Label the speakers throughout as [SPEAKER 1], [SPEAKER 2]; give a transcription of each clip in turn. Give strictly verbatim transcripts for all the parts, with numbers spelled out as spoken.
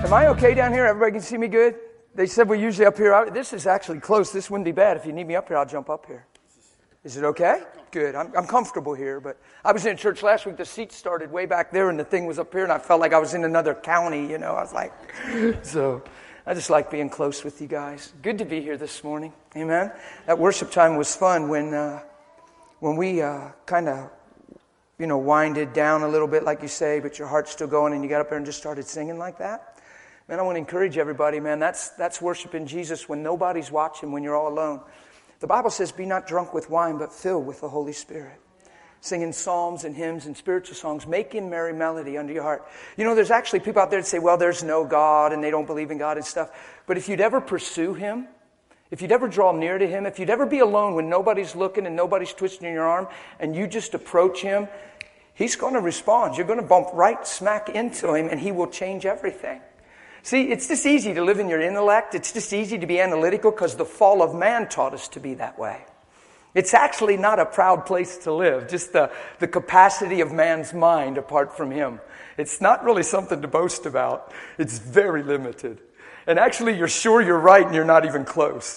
[SPEAKER 1] Am I okay down here? Everybody can see me good? They said we're usually up here. This is actually close. This wouldn't be bad. If you need me up here, I'll jump up here. Is it okay? Good. I'm, I'm comfortable here, but I was in church last week. The seats started way back there, and the thing was up here, and I felt like I was in another county, you know. I was like, so I just like being close with you guys. Good to be here this morning. Amen. That worship time was fun when uh, when we uh, kind of, you know, winded down a little bit, like you say, but your heart's still going, and you got up there and just started singing like that. Man, I want to encourage everybody, man, that's that's worshiping Jesus when nobody's watching, when you're all alone. The Bible says, be not drunk with wine, but filled with the Holy Spirit. Singing psalms and hymns and spiritual songs, making merry melody under your heart. You know, there's actually people out there that say, well, there's no God, and they don't believe in God and stuff. But if you'd ever pursue Him, if you'd ever draw near to Him, if you'd ever be alone when nobody's looking and nobody's twisting your arm, and you just approach Him, He's going to respond. You're going to bump right smack into Him, and He will change everything. See, it's just easy to live in your intellect. It's just easy to be analytical because the fall of man taught us to be that way. It's actually not a proud place to live, just the, the capacity of man's mind apart from Him. It's not really something to boast about. It's very limited. And actually, you're sure you're right and you're not even close.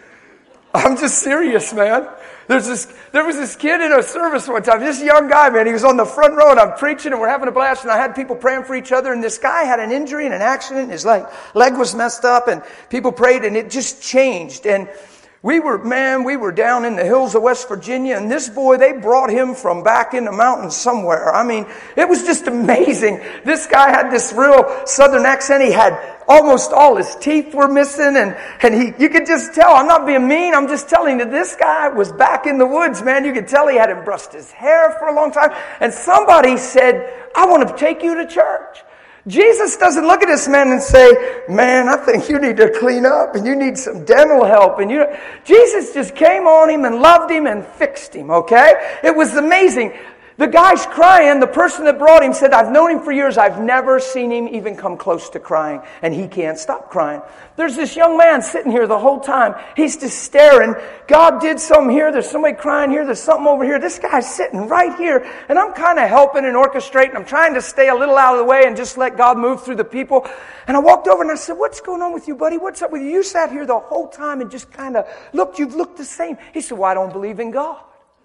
[SPEAKER 1] I'm just serious, man. There's this, there was this kid in a service one time, this young guy, man, he was on the front row and I'm preaching and we're having a blast and I had people praying for each other and this guy had an injury and an accident and his leg, leg was messed up and people prayed and it just changed. And we were, man, we were down in the hills of West Virginia and this boy, they brought him from back in the mountains somewhere. I mean, it was just amazing. This guy had this real southern accent. He had almost all his teeth were missing and, and he, you could just tell, I'm not being mean, I'm just telling you that this guy was back in the woods, man. You could tell he hadn't brushed his hair for a long time. And somebody said, I want to take you to church. Jesus doesn't look at this man and say, man, I think you need to clean up and you need some dental help. And you, Jesus just came on him and loved him and fixed him, okay? It was amazing. The guy's crying. The person that brought him said, I've known him for years. I've never seen him even come close to crying. And he can't stop crying. There's this young man sitting here the whole time. He's just staring. God did something here. There's somebody crying here. There's something over here. This guy's sitting right here. And I'm kind of helping and orchestrating. I'm trying to stay a little out of the way and just let God move through the people. And I walked over and I said, what's going on with you, buddy? What's up with you? You sat here the whole time and just kind of looked. You've looked the same. He said, well, I don't believe in God.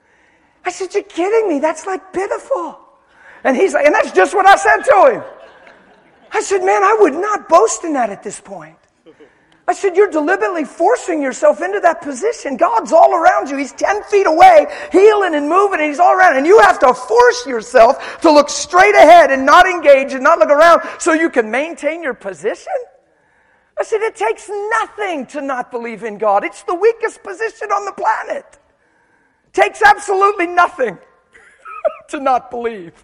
[SPEAKER 1] I said, you're kidding me. That's like pitiful. And he's like, and that's just what I said to him. I said, man, I would not boast in that at this point. I said, you're deliberately forcing yourself into that position. God's all around you. He's ten feet away, healing and moving, and He's all around. And you have to force yourself to look straight ahead and not engage and not look around so you can maintain your position. I said, it takes nothing to not believe in God. It's the weakest position on the planet. Takes absolutely nothing to not believe.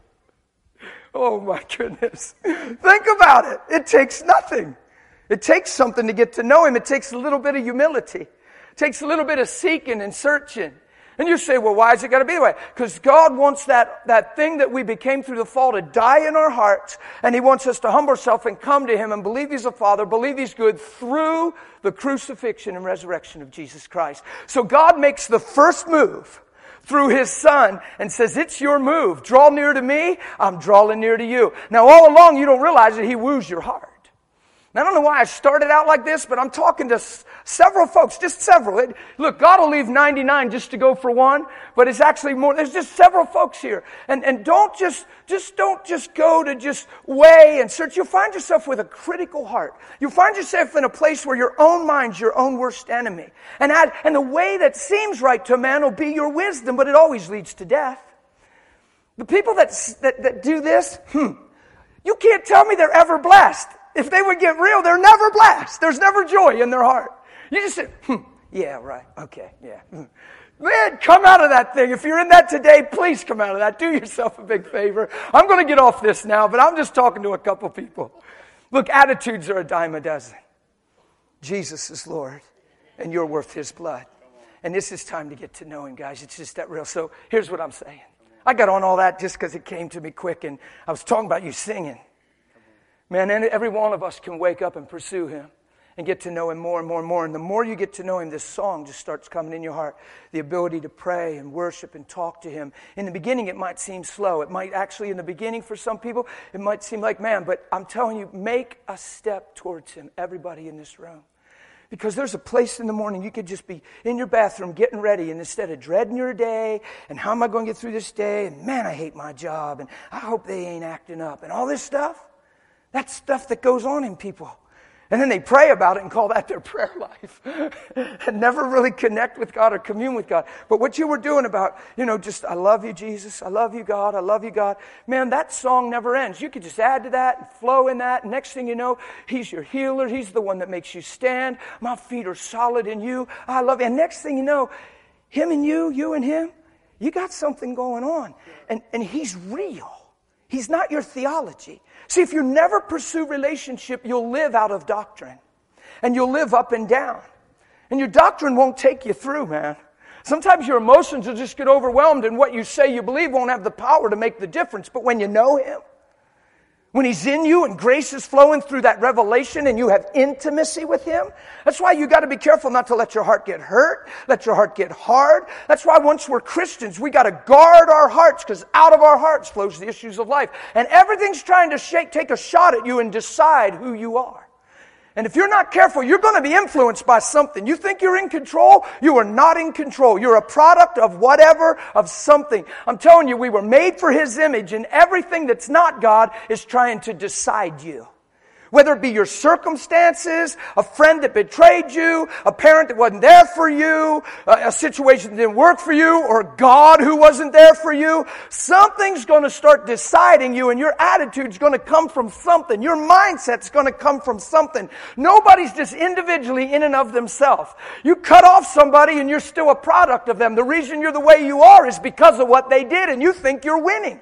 [SPEAKER 1] Oh my goodness. Think about it. It takes nothing. It takes something to get to know Him. It takes a little bit of humility. It takes a little bit of seeking and searching. And you say, well, why is it got to be that way? Because God wants that, that thing that we became through the fall to die in our hearts. And He wants us to humble ourselves and come to Him and believe He's a Father, believe He's good through the crucifixion and resurrection of Jesus Christ. So God makes the first move through His Son and says, it's your move. Draw near to me, I'm drawing near to you. Now all along you don't realize that He woos your heart. Now, I don't know why I started out like this, but I'm talking to s- several folks, just several. It, look, God will leave ninety-nine just to go for one, but it's actually more. There's just several folks here. And, and don't just, just don't just go to just weigh and search. You'll find yourself with a critical heart. You'll find yourself in a place where your own mind's your own worst enemy. And, add, and the way that seems right to man will be your wisdom, but it always leads to death. The people that, that, that do this, hmm, you can't tell me they're ever blessed. If they would get real, they're never blessed. There's never joy in their heart. You just say, hmm, yeah, right, okay, yeah. Man, come out of that thing. If you're in that today, please come out of that. Do yourself a big favor. I'm going to get off this now, but I'm just talking to a couple people. Look, attitudes are a dime a dozen. Jesus is Lord, and you're worth His blood. And this is time to get to know Him, guys. It's just that real. So here's what I'm saying. I got on all that just because it came to me quick, and I was talking about you singing. Man, every one of us can wake up and pursue Him. and get to know Him more and more and more. And the more you get to know Him, this song just starts coming in your heart. The ability to pray and worship and talk to Him. In the beginning, it might seem slow. It might actually, in the beginning, for some people, it might seem like, man, but I'm telling you, make a step towards Him, everybody in this room. Because there's a place in the morning you could just be in your bathroom getting ready, and instead of dreading your day, and how am I going to get through this day, and man, I hate my job, and I hope they ain't acting up, and all this stuff, that's stuff that goes on in people. And then they pray about it and call that their prayer life. And never really connect with God or commune with God. But what you were doing about, you know, just, I love you, Jesus. I love you, God. I love you, God. Man, that song never ends. You could just add to that and flow in that. And next thing you know, He's your healer. He's the one that makes you stand. My feet are solid in you. I love you. And next thing you know, Him and you, you and Him, you got something going on. And, and He's real. He's not your theology. See, if you never pursue relationship, you'll live out of doctrine. And you'll live up and down. And your doctrine won't take you through, man. Sometimes your emotions will just get overwhelmed and what you say you believe won't have the power to make the difference. But when you know Him, when He's in you and grace is flowing through that revelation and you have intimacy with Him, that's why you got to be careful not to let your heart get hurt, let your heart get hard. That's why once we're Christians, we got to guard our hearts, because out of our hearts flows the issues of life. And everything's trying to shake, take a shot at you and decide who you are. And if you're not careful, you're going to be influenced by something. You think you're in control? You are not in control. You're a product of whatever, of something. I'm telling you, we were made for His image, and everything that's not God is trying to decide you. Whether it be your circumstances, a friend that betrayed you, a parent that wasn't there for you, a, a situation that didn't work for you, or God who wasn't there for you. Something's going to start deciding you, and your attitude's going to come from something. Your mindset's going to come from something. Nobody's just individually in and of themselves. You cut off somebody and you're still a product of them. The reason you're the way you are is because of what they did, and you think you're winning.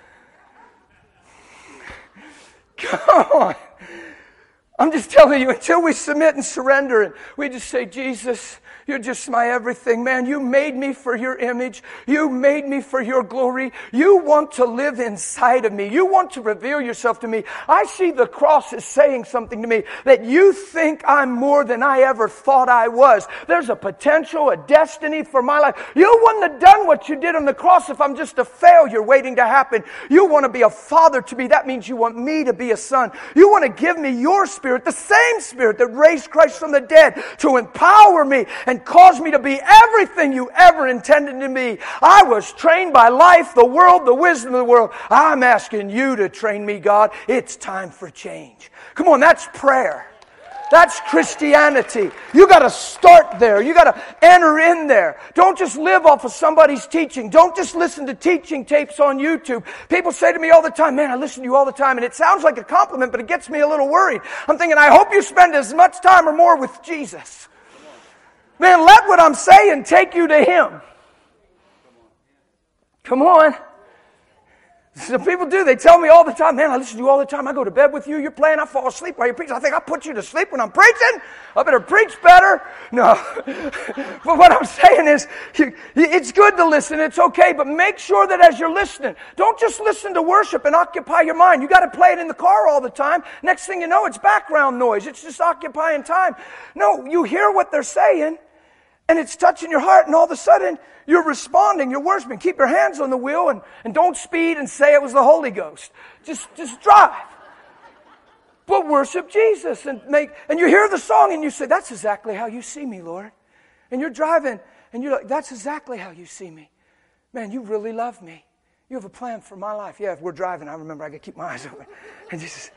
[SPEAKER 1] Come on. I'm just telling you, until we submit and surrender and we just say, Jesus, You're just my everything. Man, you made me for your image. You made me for your glory. You want to live inside of me. You want to reveal yourself to me. I see the cross as saying something to me, that you think I'm more than I ever thought I was. There's a potential, a destiny for my life. You wouldn't have done what you did on the cross if I'm just a failure waiting to happen. You want to be a father to me. That means you want me to be a son. You want to give me your spirit, the same spirit that raised Christ from the dead, to empower me and cause me to be everything you ever intended to be. I was trained by life, the world, the wisdom of the world. I'm asking you to train me, God. It's time for change. Come on, that's prayer. That's Christianity. You got to start there. You got to enter in there. Don't just live off of somebody's teaching. Don't just listen to teaching tapes on YouTube. People say to me all the time, man, I listen to you all the time. And it sounds like a compliment, but it gets me a little worried. I'm thinking, I hope you spend as much time or more with Jesus. Man, let what I'm saying take you to Him. Come on. Some people do. They tell me all the time, man, I listen to you all the time. I go to bed with you. You're playing. I fall asleep while you're preaching. I think I put you to sleep when I'm preaching. I better preach better. No. But what I'm saying is, it's good to listen. It's okay. But make sure that as you're listening, don't just listen to worship and occupy your mind. You got to play it in the car all the time. Next thing you know, it's background noise. It's just occupying time. No, you hear what they're saying, and it's touching your heart, and all of a sudden, you're responding, you're worshiping. Keep your hands on the wheel, and, and don't speed and say it was the Holy Ghost. Just, just drive. But worship Jesus and make, and you hear the song and you say, that's exactly how you see me, Lord. And you're driving and you're like, that's exactly how you see me. Man, you really love me. You have a plan for my life. Yeah, if we're driving, I remember I got to keep my eyes open. And just,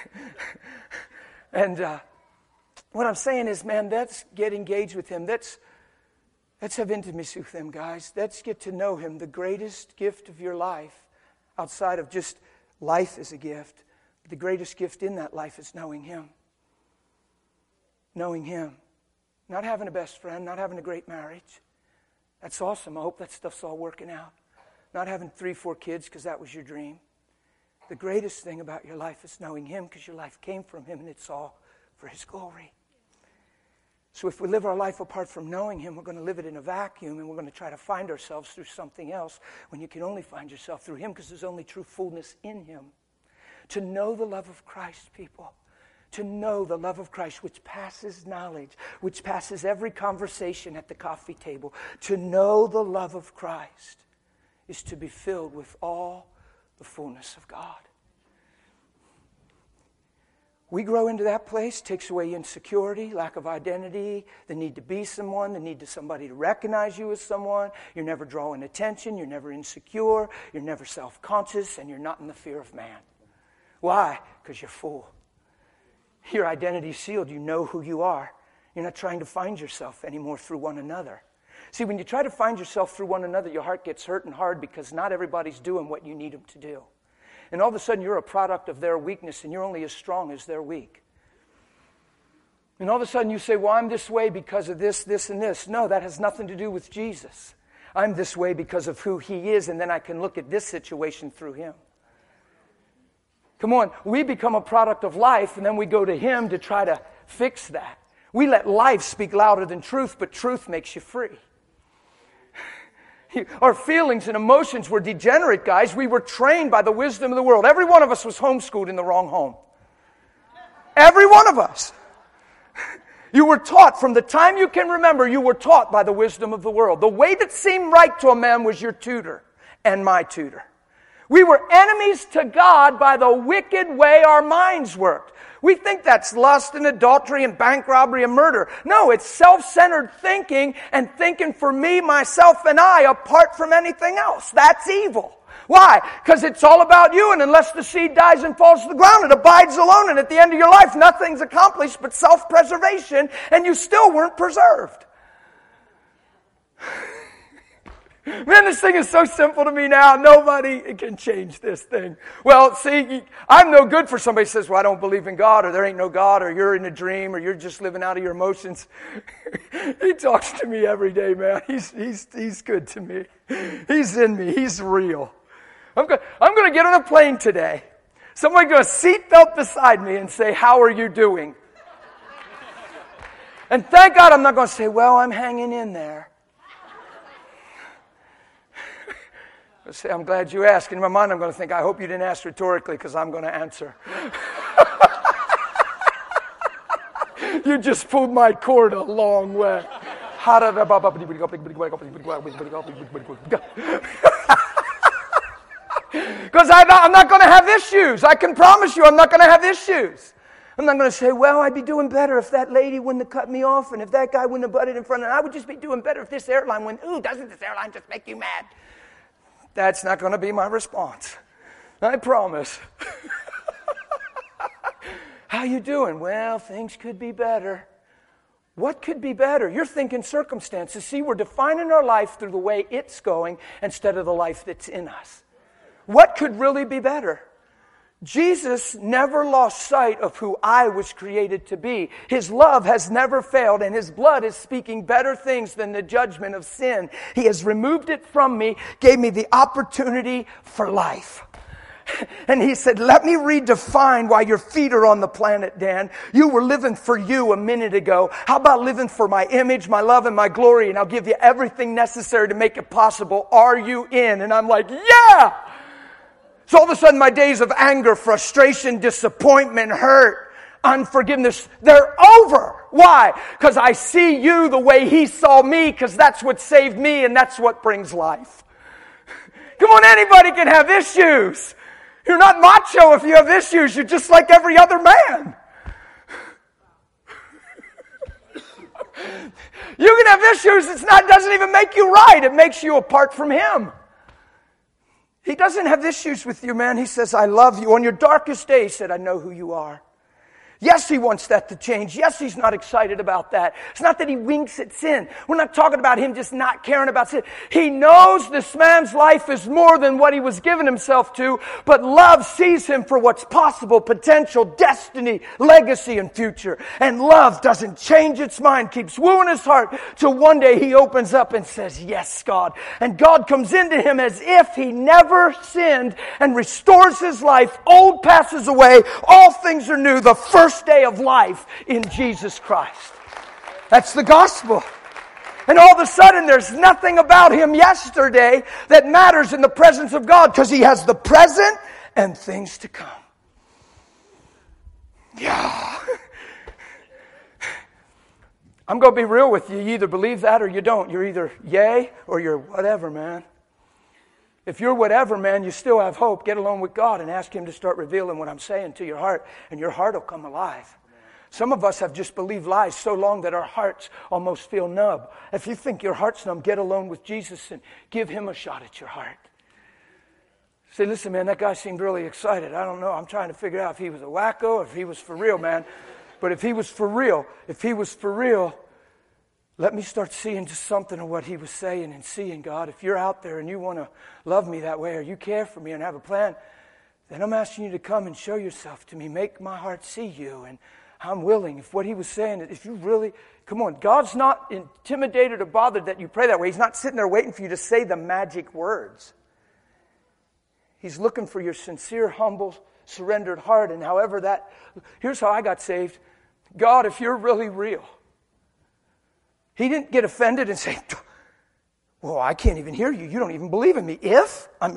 [SPEAKER 1] and uh, what I'm saying is, man, let's get engaged with Him. That's, Let's have intimacy with Him, guys. Let's get to know Him. The greatest gift of your life, outside of just life is a gift, but the greatest gift in that life is knowing Him. Knowing Him. Not having a best friend, not having a great marriage. That's awesome. I hope that stuff's all working out. Not having three, four kids because that was your dream. The greatest thing about your life is knowing Him, because your life came from Him and it's all for His glory. So if we live our life apart from knowing Him, we're going to live it in a vacuum, and we're going to try to find ourselves through something else, when you can only find yourself through Him, because there's only true fullness in Him. To know the love of Christ, people. To know the love of Christ, which passes knowledge, which passes every conversation at the coffee table. To know the love of Christ is to be filled with all the fullness of God. We grow into that place, takes away insecurity, lack of identity, the need to be someone, the need to somebody to recognize you as someone. You're never drawing attention, you're never insecure, you're never self-conscious, and you're not in the fear of man. Why? Because you're full. Your identity's sealed. You know who you are. You're not trying to find yourself anymore through one another. See, when you try to find yourself through one another, your heart gets hurt and hard because not everybody's doing what you need them to do. And all of a sudden, you're a product of their weakness, and you're only as strong as they're weak. And all of a sudden, you say, well, I'm this way because of this, this, and this. No, that has nothing to do with Jesus. I'm this way because of who He is, and then I can look at this situation through Him. Come on, we become a product of life, and then we go to Him to try to fix that. We let life speak louder than truth, but truth makes you free. Our feelings and emotions were degenerate, guys. We were trained by the wisdom of the world. Every one of us was homeschooled in the wrong home. Every one of us. You were taught, from the time you can remember, you were taught by the wisdom of the world. The way that seemed right to a man was your tutor and my tutor. We were enemies to God by the wicked way our minds worked. We think that's lust and adultery and bank robbery and murder. No, it's self-centered thinking and thinking for me, myself, and I apart from anything else. That's evil. Why? Because it's all about you, and unless the seed dies and falls to the ground, it abides alone, and at the end of your life, nothing's accomplished but self-preservation, and you still weren't preserved. Man, this thing is so simple to me now. Nobody can change this thing. Well, see, I'm no good for somebody who says, well, I don't believe in God, or there ain't no God, or you're in a dream, or you're just living out of your emotions. He talks to me every day, man. He's, he's, he's good to me. He's in me. He's real. I'm going I'm going to get on a plane today. Somebody going to seatbelt beside me and say, how are you doing? And thank God I'm not going to say, well, I'm hanging in there. I say, I'm glad you asked. In my mind, I'm going to think, I hope you didn't ask rhetorically because I'm going to answer. You just pulled my cord a long way. Because I'm not going to have issues. I can promise you I'm not going to have issues. I'm not going to say, well, I'd be doing better if that lady wouldn't have cut me off and if that guy wouldn't have butted in front of me. I would just be doing better if this airline went, ooh, doesn't this airline just make you mad? That's not going to be my response. I promise. How you doing? Well, things could be better. What could be better? You're thinking circumstances. See, we're defining our life through the way it's going instead of the life that's in us. What could really be better? Jesus never lost sight of who I was created to be. His love has never failed, and His blood is speaking better things than the judgment of sin. He has removed it from me, gave me the opportunity for life. And He said, let me redefine why your feet are on the planet, Dan. You were living for you a minute ago. How about living for my image, my love, and my glory, and I'll give you everything necessary to make it possible. Are you in? And I'm like, yeah! So all of a sudden my days of anger, frustration, disappointment, hurt, unforgiveness, they're over. Why? Because I see you the way He saw me, because that's what saved me and that's what brings life. Come on, anybody can have issues. You're not macho if you have issues. You're just like every other man. You can have issues. It's not, doesn't even make you right. It makes you apart from Him. He doesn't have issues with you, man. He says, I love you. On your darkest day, He said, I know who you are. Yes, He wants that to change. Yes, He's not excited about that. It's not that He winks at sin. We're not talking about Him just not caring about sin. He knows this man's life is more than what he was giving himself to, but love sees him for what's possible, potential, destiny, legacy, and future. And love doesn't change its mind, keeps wooing his heart, till one day he opens up and says, yes, God. And God comes into him as if he never sinned and restores his life. Old passes away. All things are new. The first day of life in Jesus Christ. That's the gospel. And all of a sudden there's nothing about him yesterday that matters in the presence of God, because he has the present and things to come. Yeah. I'm going to be real with you. You either believe that or you don't. You're either yay or you're whatever, man. If you're whatever, man, you still have hope. Get alone with God and ask Him to start revealing what I'm saying to your heart, and your heart will come alive. Some of us have just believed lies so long that our hearts almost feel numb. If you think your heart's numb, get alone with Jesus and give Him a shot at your heart. Say, listen, man, that guy seemed really excited. I don't know. I'm trying to figure out if he was a wacko or if he was for real, man. But if he was for real, if he was for real, let me start seeing just something of what he was saying and seeing, God. If you're out there and you want to love me that way or you care for me and have a plan, then I'm asking you to come and show yourself to me. Make my heart see you. And I'm willing. If what he was saying, if you really, come on, God's not intimidated or bothered that you pray that way. He's not sitting there waiting for you to say the magic words. He's looking for your sincere, humble, surrendered heart. And however that, here's how I got saved. God, if you're really real. He didn't get offended and say, well, I can't even hear you. You don't even believe in me. If? I'm...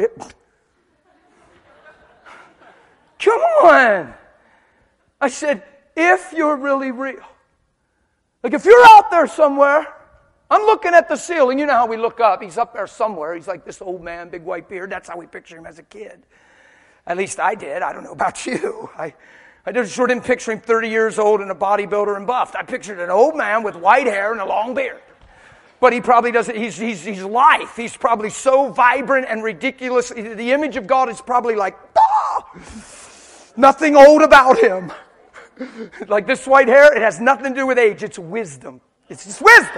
[SPEAKER 1] Come on. I said, if you're really real. Like if you're out there somewhere, I'm looking at the ceiling. You know how we look up. He's up there somewhere. He's like this old man, big white beard. That's how we picture him as a kid. At least I did. I don't know about you. I, I just sure didn't picture him thirty years old and a bodybuilder and buffed. I pictured an old man with white hair and a long beard. But he probably doesn't, he's, he's, he's life. He's probably so vibrant and ridiculous. The image of God is probably like, ah! Nothing old about him. Like this white hair, it has nothing to do with age. It's wisdom. It's just wisdom.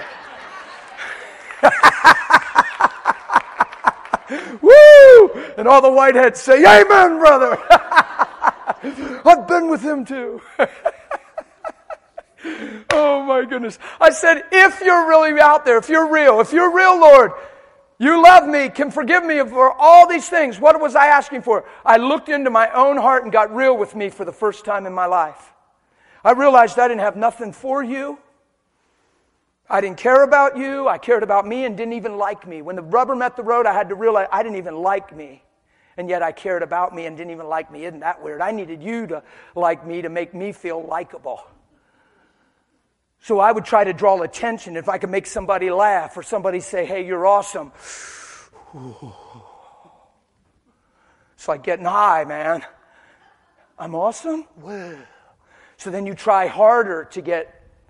[SPEAKER 1] Woo! And all the whiteheads say, amen, brother. I've been with him too. Oh my goodness. I said, if you're really out there, if you're real, if you're real, Lord, you love me, can forgive me for all these things. What was I asking for? I looked into my own heart and got real with me for the first time in my life. I realized I didn't have nothing for you. I didn't care about you. I cared about me and didn't even like me. When the rubber met the road, I had to realize I didn't even like me. And yet I cared about me and didn't even like me. Isn't that weird? I needed you to like me to make me feel likable. So I would try to draw attention. If I could make somebody laugh or somebody say, hey, you're awesome. It's like getting high, man. I'm awesome? Whoa. So then you try harder to get,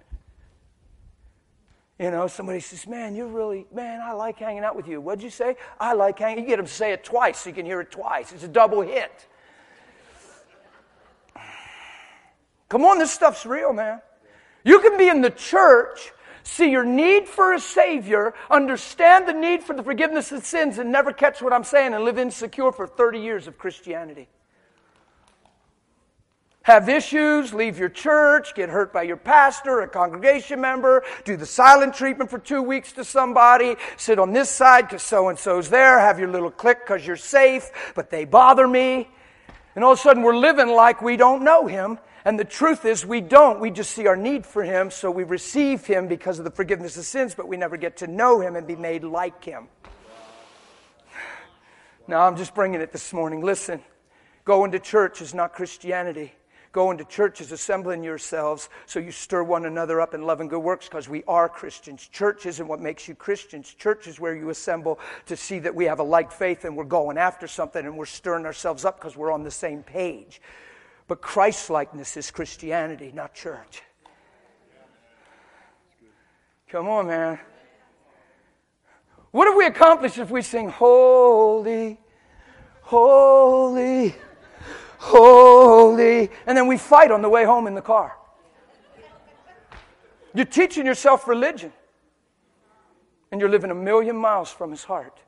[SPEAKER 1] you know, somebody says, man, you're really, man, I like hanging out with you. What'd you say? I like hanging. You get them to say it twice so you can hear it twice. It's a double hit. Come on, this stuff's real, man. You can be in the church, see your need for a Savior, understand the need for the forgiveness of sins, and never catch what I'm saying and live insecure for thirty years of Christianity. Have issues, leave your church, get hurt by your pastor, a congregation member, do the silent treatment for two weeks to somebody, sit on this side because so-and-so's there, have your little clique because you're safe, but they bother me. And all of a sudden we're living like we don't know Him. And the truth is we don't. We just see our need for Him, so we receive Him because of the forgiveness of sins, but we never get to know Him and be made like Him. Now I'm just bringing it this morning. Listen, going to church is not Christianity. Going to church is assembling yourselves so you stir one another up in love and good works because we are Christians. Church isn't what makes you Christians. Church is where you assemble to see that we have a like faith and we're going after something and we're stirring ourselves up because we're on the same page. But Christ-likeness is Christianity, not church. Come on, man. What have we accomplished if we sing, holy, holy, holy, and then we fight on the way home in the car? You're teaching yourself religion, and you're living a million miles from His heart.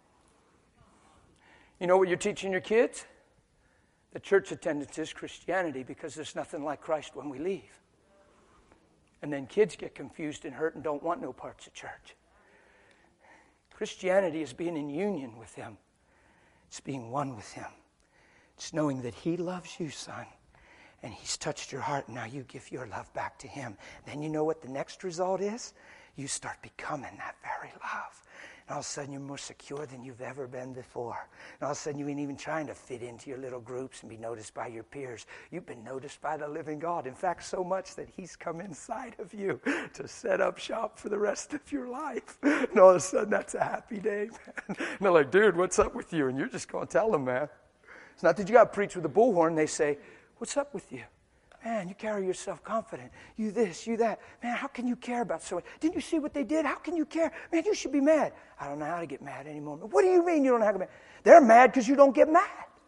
[SPEAKER 1] You know what you're teaching your kids? The church attendance is Christianity because there's nothing like Christ when we leave. And then kids get confused and hurt and don't want no parts of church. Christianity is being in union with Him. It's being one with Him. It's knowing that He loves you, son, and He's touched your heart, and now you give your love back to Him. Then you know what the next result is? You start becoming that very love. And all of a sudden, you're more secure than you've ever been before. And all of a sudden, you ain't even trying to fit into your little groups and be noticed by your peers. You've been noticed by the living God. In fact, so much that he's come inside of you to set up shop for the rest of your life. And all of a sudden, that's a happy day, man. And they're like, dude, what's up with you? And you're just going to tell them, man. It's not that you got to preach with a bullhorn. They say, what's up with you? Man, you carry yourself confident. You this, you that. Man, how can you care about someone? Didn't you see what they did? How can you care? Man, you should be mad. I don't know how to get mad anymore. What do you mean you don't know how to get mad? They're mad because you don't get mad.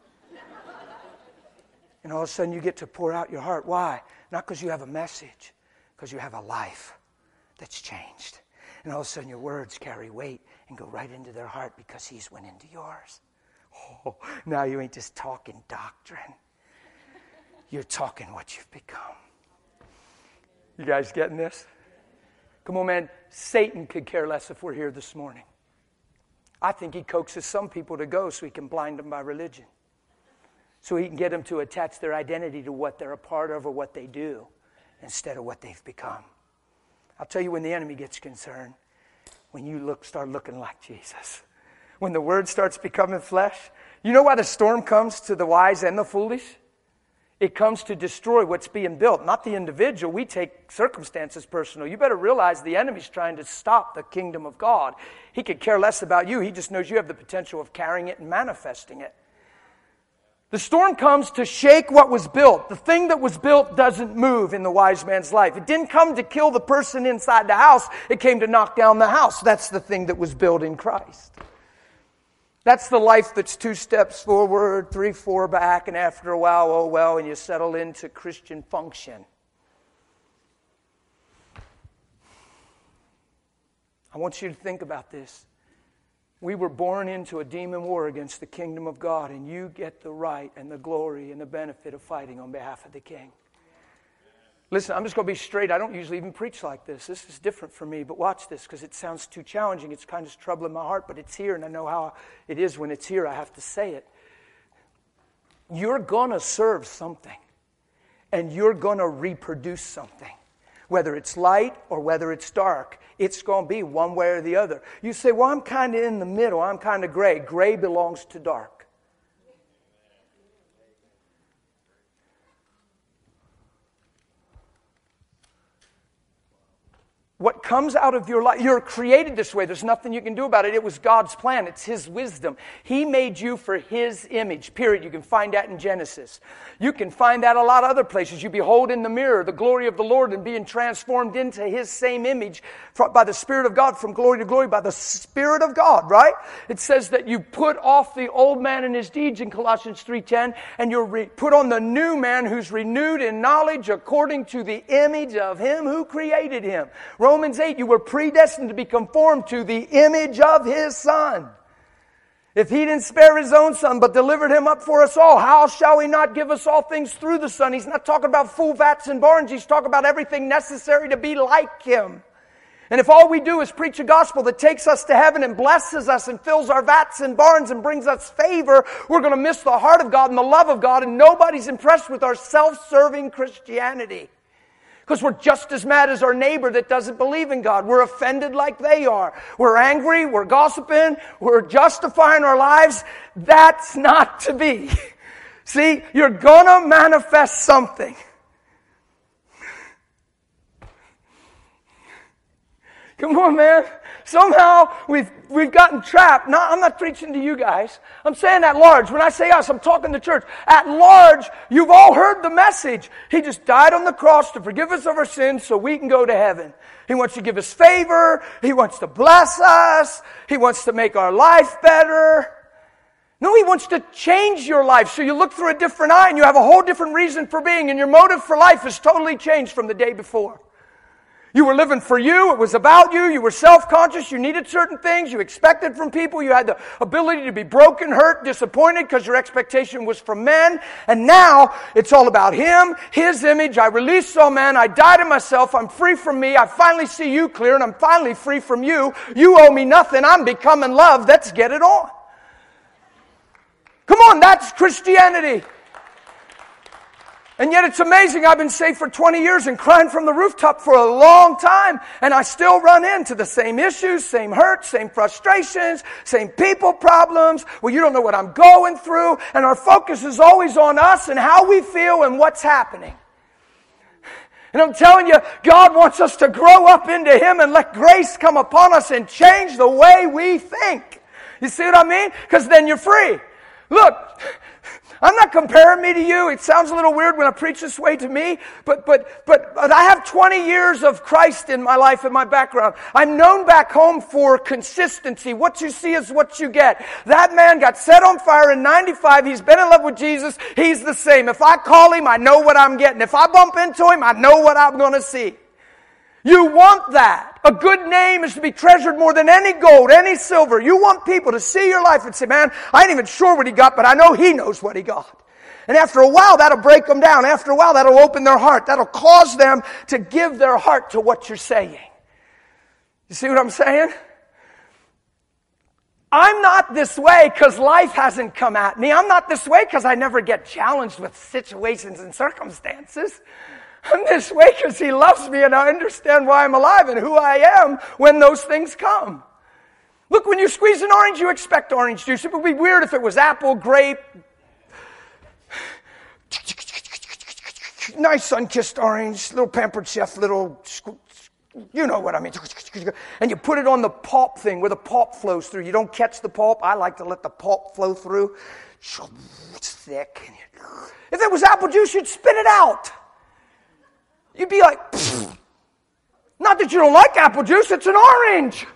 [SPEAKER 1] And all of a sudden you get to pour out your heart. Why? Not because you have a message, because you have a life that's changed. And all of a sudden your words carry weight and go right into their heart because he's went into yours. Oh, now you ain't just talking doctrine. You're talking what you've become. You guys getting this? Come on, man. Satan could care less if we're here this morning. I think he coaxes some people to go so he can blind them by religion. So he can get them to attach their identity to what they're a part of or what they do instead of what they've become. I'll tell you when the enemy gets concerned, when you look, start looking like Jesus. When the word starts becoming flesh. You know why the storm comes to the wise and the foolish? It comes to destroy what's being built, not the individual. We take circumstances personal. You better realize the enemy's trying to stop the kingdom of God. He could care less about you. He just knows you have the potential of carrying it and manifesting it. The storm comes to shake what was built. The thing that was built doesn't move in the wise man's life. It didn't come to kill the person inside the house. It came to knock down the house. That's the thing that was built in Christ. That's the life that's two steps forward, three, four back, and after a while, oh well, and you settle into Christian function. I want you to think about this. We were born into a demon war against the kingdom of God, and you get the right and the glory and the benefit of fighting on behalf of the King. Listen, I'm just going to be straight. I don't usually even preach like this. This is different for me, but watch this because it sounds too challenging. It's kind of troubling my heart, but it's here, and I know how it is when it's here. I have to say it. You're going to serve something, and you're going to reproduce something. Whether it's light or whether it's dark, it's going to be one way or the other. You say, well, I'm kind of in the middle. I'm kind of gray. Gray belongs to dark. What comes out of your life, you're created this way. There's nothing you can do about it. It was God's plan. It's His wisdom. He made you for His image, period. You can find that in Genesis. You can find that a lot of other places. You behold in the mirror the glory of the Lord and being transformed into His same image by the Spirit of God from glory to glory by the Spirit of God, right? It says that you put off the old man and his deeds in Colossians three ten and you re- put on the new man who's renewed in knowledge according to the image of Him who created him. Romans eight, you were predestined to be conformed to the image of His Son. If He didn't spare His own Son, but delivered Him up for us all, how shall He not give us all things through the Son? He's not talking about full vats and barns. He's talking about everything necessary to be like Him. And if all we do is preach a gospel that takes us to heaven and blesses us and fills our vats and barns and brings us favor, we're going to miss the heart of God and the love of God, and nobody's impressed with our self-serving Christianity. Because we're just as mad as our neighbor that doesn't believe in God. We're offended like they are. We're angry. We're gossiping. We're justifying our lives. That's not to be. See, you're going to manifest something. Come on, man. Somehow we've we've gotten trapped. No, I'm not preaching to you guys. I'm saying at large. When I say us, I'm talking to church. At large, you've all heard the message. He just died on the cross to forgive us of our sins so we can go to heaven. He wants to give us favor. He wants to bless us. He wants to make our life better. No, He wants to change your life so you look through a different eye and you have a whole different reason for being, and your motive for life is totally changed from the day before. You were living for you. It was about you. You were self-conscious. You needed certain things. You expected from people. You had the ability to be broken, hurt, disappointed because your expectation was from men. And now it's all about Him, His image. I release all men. I die to myself. I'm free from me. I finally see you clear, and I'm finally free from you. You owe me nothing. I'm becoming love. Let's get it on. Come on, that's Christianity. And yet it's amazing, I've been saved for twenty years and crying from the rooftop for a long time, and I still run into the same issues, same hurts, same frustrations, same people problems. Well, you don't know what I'm going through, and our focus is always on us and how we feel and what's happening. And I'm telling you, God wants us to grow up into Him and let grace come upon us and change the way we think. You see what I mean? Because then you're free. Look, I'm not comparing me to you. It sounds a little weird when I preach this way to me, but but but, but I have twenty years of Christ in my life and my background. I'm known back home for consistency. What you see is what you get. That man got set on fire in ninety-five. He's been in love with Jesus. He's the same. If I call him, I know what I'm getting. If I bump into him, I know what I'm going to see. You want that. A good name is to be treasured more than any gold, any silver. You want people to see your life and say, man, I ain't even sure what he got, but I know he knows what he got. And after a while, that'll break them down. After a while, that'll open their heart. That'll cause them to give their heart to what you're saying. You see what I'm saying? I'm not this way because life hasn't come at me. I'm not this way because I never get challenged with situations and circumstances. I'm this way because He loves me and I understand why I'm alive and who I am when those things come. Look, when you squeeze an orange, you expect orange juice. It would be weird if it was apple, grape, nice sun-kissed orange, little Pampered Chef, little, you know what I mean. And you put it on the pulp thing where the pulp flows through. You don't catch the pulp. I like to let the pulp flow through. It's thick. If it was apple juice, you'd spit it out. You'd be like, pfft. Not that you don't like apple juice, it's an orange.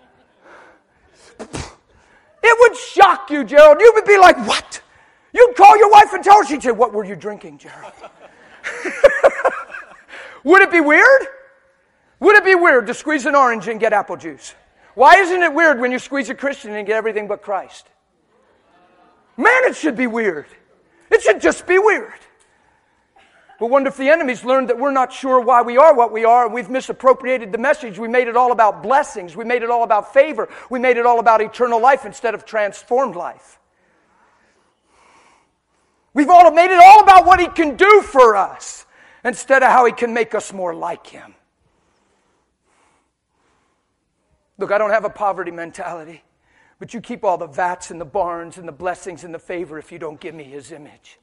[SPEAKER 1] It would shock you, Gerald. You would be like, what? You'd call your wife and tell her. She'd say, what were you drinking, Gerald? Would it be weird? Would it be weird to squeeze an orange and get apple juice? Why isn't it weird when you squeeze a Christian and get everything but Christ? Man, it should be weird. It should just be weird. But wonder if the enemy's learned that we're not sure why we are what we are, and we've misappropriated the message. We made it all about blessings. We made it all about favor. We made it all about eternal life instead of transformed life. We've all made it all about what He can do for us instead of how He can make us more like Him. Look, I don't have a poverty mentality, but you keep all the vats and the barns and the blessings and the favor if you don't give me His image.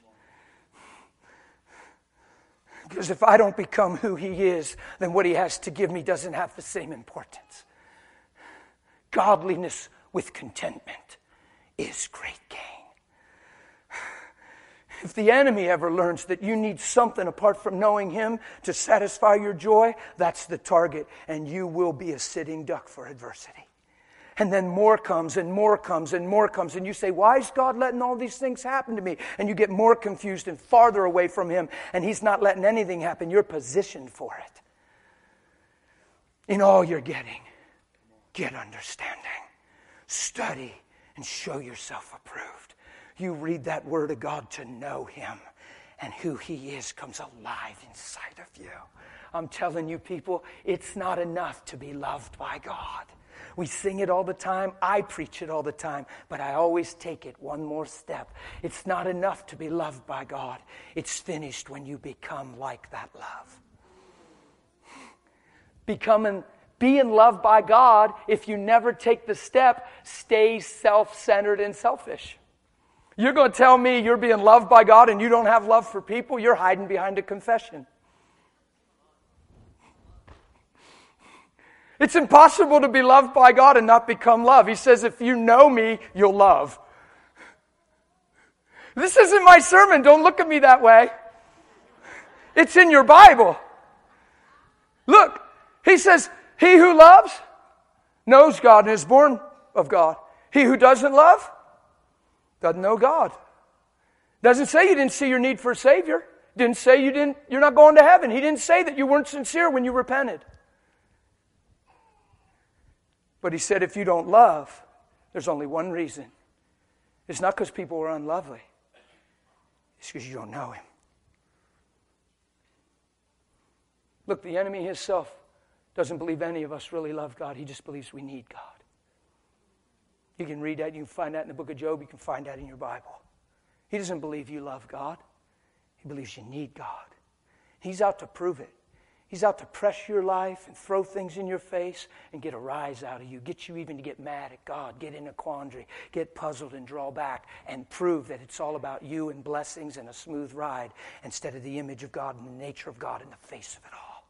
[SPEAKER 1] Because if I don't become who He is, then what He has to give me doesn't have the same importance. Godliness with contentment is great gain. If the enemy ever learns that you need something apart from knowing Him to satisfy your joy, that's the target, and you will be a sitting duck for adversity. And then more comes and more comes and more comes. And you say, why is God letting all these things happen to me? And you get more confused and farther away from Him. And He's not letting anything happen. You're positioned for it. In all you're getting, get understanding. Study and show yourself approved. You read that Word of God to know Him. And who He is comes alive inside of you. I'm telling you people, it's not enough to be loved by God. We sing it all the time. I preach it all the time. But I always take it one more step. It's not enough to be loved by God. It's finished when you become like that love. Becoming, being loved by God, if you never take the step, stays self-centered and selfish. You're going to tell me you're being loved by God and you don't have love for people? You're hiding behind a confession. It's impossible to be loved by God and not become love. He says, if you know me, you'll love. This isn't my sermon. Don't look at me that way. It's in your Bible. Look, he says, he who loves knows God and is born of God. He who doesn't love doesn't know God. Doesn't say you didn't see your need for a Savior. Didn't say you didn't, you're not going to heaven. He didn't say that you weren't sincere when you repented. But he said if you don't love, there's only one reason. It's not because people are unlovely. It's because you don't know Him. Look, the enemy himself doesn't believe any of us really love God. He just believes we need God. You can read that. You can find that in the book of Job. You can find that in your Bible. He doesn't believe you love God. He believes you need God. He's out to prove it. He's out to press your life and throw things in your face and get a rise out of you, get you even to get mad at God, get in a quandary, get puzzled and draw back and prove that it's all about you and blessings and a smooth ride instead of the image of God and the nature of God in the face of it all.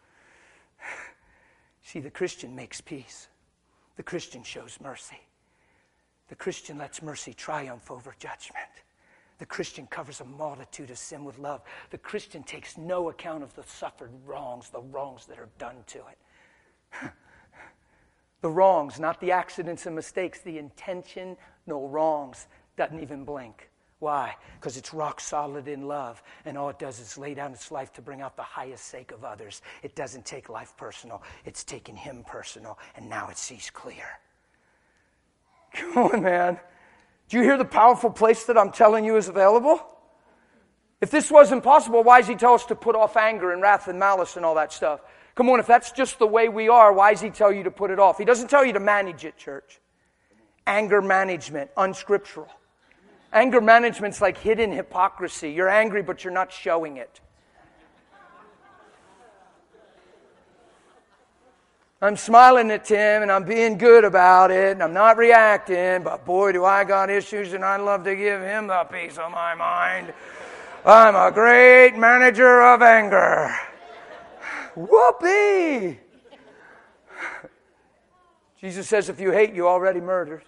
[SPEAKER 1] See, the Christian makes peace. The Christian shows mercy. The Christian lets mercy triumph over judgment. The Christian covers a multitude of sin with love. The Christian takes no account of the suffered wrongs, the wrongs that are done to it. The wrongs, not the accidents and mistakes, the intentional wrongs, doesn't even blink. Why? Because it's rock solid in love, and all it does is lay down its life to bring out the highest sake of others. It doesn't take life personal. It's taken him personal, and now it sees clear. Come on, man. Do you hear the powerful place that I'm telling you is available? If this wasn't possible, why does he tell us to put off anger and wrath and malice and all that stuff? Come on, if that's just the way we are, why does he tell you to put it off? He doesn't tell you to manage it, church. Anger management, unscriptural. Anger management's like hidden hypocrisy. You're angry, but you're not showing it. I'm smiling at Tim, and I'm being good about it, and I'm not reacting, but boy, do I got issues, and I'd love to give him the peace of my mind. I'm a great manager of anger. Whoopee! Jesus says, if you hate, you already murdered.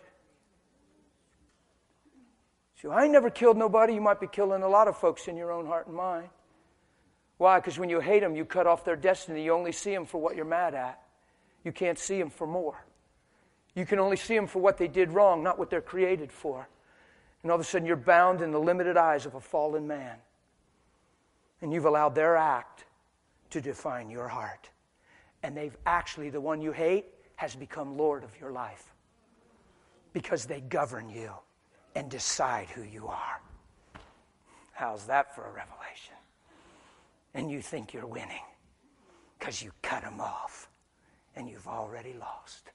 [SPEAKER 1] So I ain't never killed nobody. You might be killing a lot of folks in your own heart and mind. Why? Because when you hate them, you cut off their destiny. You only see them for what you're mad at. You can't see them for more. You can only see them for what they did wrong, not what they're created for. And all of a sudden you're bound in the limited eyes of a fallen man. And you've allowed their act to define your heart. And they've actually, the one you hate, has become Lord of your life. Because they govern you and decide who you are. How's that for a revelation? And you think you're winning because you cut them off. And you've already lost.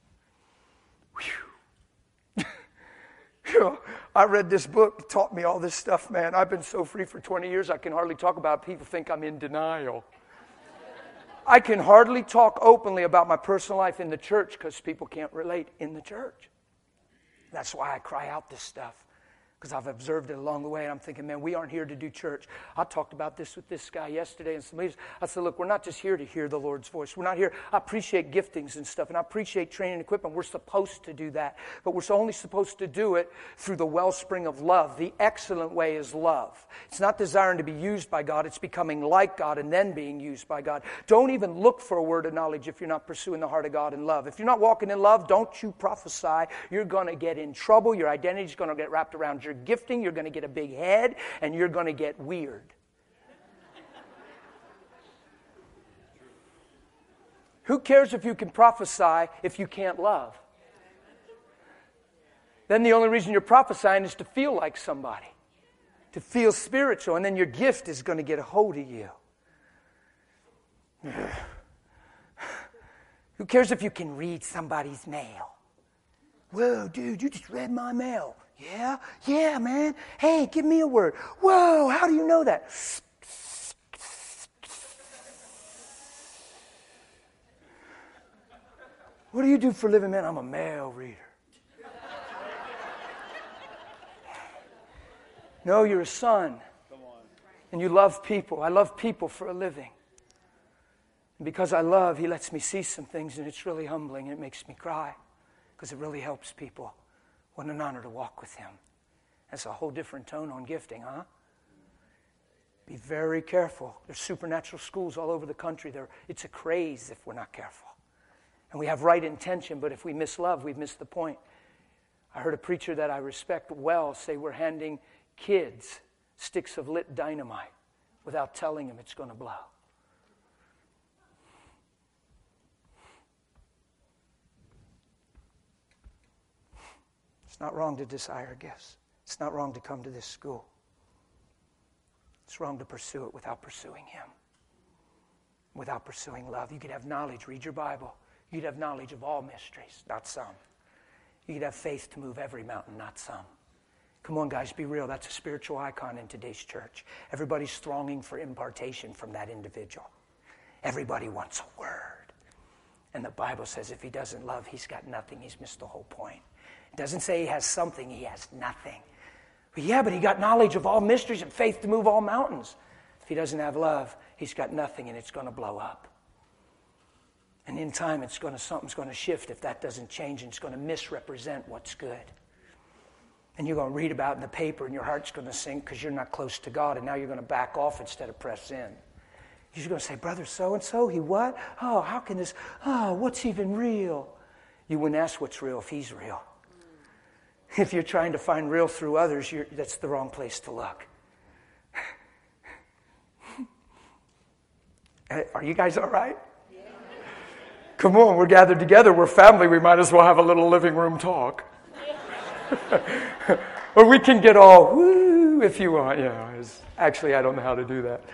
[SPEAKER 1] Whew. I read this book, it taught me all this stuff, man. I've been so free for twenty years, I can hardly talk about it. People think I'm in denial. I can hardly talk openly about my personal life in the church because people can't relate in the church. That's why I cry out this stuff. Because I've observed it along the way, and I'm thinking, man, we aren't here to do church. I talked about this with this guy yesterday, and some leaders. I said, look, we're not just here to hear the Lord's voice. We're not here. I appreciate giftings and stuff, and I appreciate training and equipment. We're supposed to do that. But we're only supposed to do it through the wellspring of love. The excellent way is love. It's not desiring to be used by God. It's becoming like God and then being used by God. Don't even look for a word of knowledge if you're not pursuing the heart of God in love. If you're not walking in love, don't you prophesy. You're going to get in trouble. Your identity is going to get wrapped around your gifting, you're going to get a big head, and you're going to get weird. Who cares if you can prophesy if you can't love? Then the only reason you're prophesying is to feel like somebody, to feel spiritual, and then your gift is going to get a hold of you. Who cares if you can read somebody's mail? Whoa, dude, you just read my mail. Yeah? Yeah, man. Hey, give me a word. Whoa, how do you know that? What do you do for a living, man? I'm a mail reader. No, you're a son. And you love people. I love people for a living. And because I love, he lets me see some things, and it's really humbling, and it makes me cry because it really helps people. What an honor to walk with him. That's a whole different tone on gifting, huh? Be very careful. There's supernatural schools all over the country. There, it's a craze if we're not careful. And we have right intention, but if we miss love, we've missed the point. I heard a preacher that I respect well say we're handing kids sticks of lit dynamite without telling them it's going to blow. It's not wrong to desire gifts. It's not wrong to come to this school. It's wrong to pursue it without pursuing him, without pursuing love. You could have knowledge, read your Bible. You could have knowledge of all mysteries, not some. You could have faith to move every mountain, not some. Come on, guys, be real. That's a spiritual icon in today's church. Everybody's thronging for impartation from that individual. Everybody wants a word. And the Bible says if he doesn't love, he's got nothing. He's missed the whole point. It doesn't say he has something. He has nothing. But yeah, but he got knowledge of all mysteries and faith to move all mountains. If he doesn't have love, he's got nothing, and it's going to blow up. And in time, it's going to something's going to shift if that doesn't change, and it's going to misrepresent what's good. And you're going to read about it in the paper, and your heart's going to sink because you're not close to God, and now you're going to back off instead of press in. You're going to say, brother so-and-so, he what? Oh, how can this, oh, what's even real? You wouldn't ask what's real if he's real. If you're trying to find real through others, you're, that's the wrong place to look. Are you guys all right? Yeah. Come on, we're gathered together. We're family. We might as well have a little living room talk. Or we can get all woo if you want. Yeah, it's, actually, I don't know how to do that.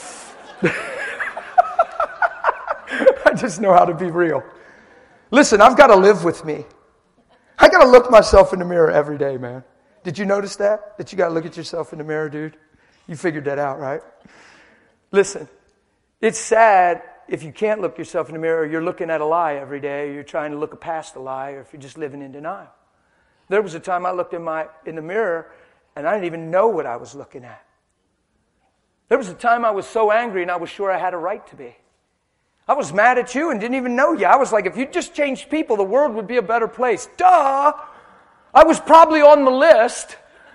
[SPEAKER 1] I just know how to be real. Listen, I've got to live with me. I got to look myself in the mirror every day, man. Did you notice that? That you got to look at yourself in the mirror, dude? You figured that out, right? Listen, it's sad if you can't look yourself in the mirror, you're looking at a lie every day, or you're trying to look past the lie, or if you're just living in denial. There was a time I looked in my in the mirror, and I didn't even know what I was looking at. There was a time I was so angry, and I was sure I had a right to be. I was mad at you and didn't even know you. I was like, if you just changed people, the world would be a better place. Duh! I was probably on the list.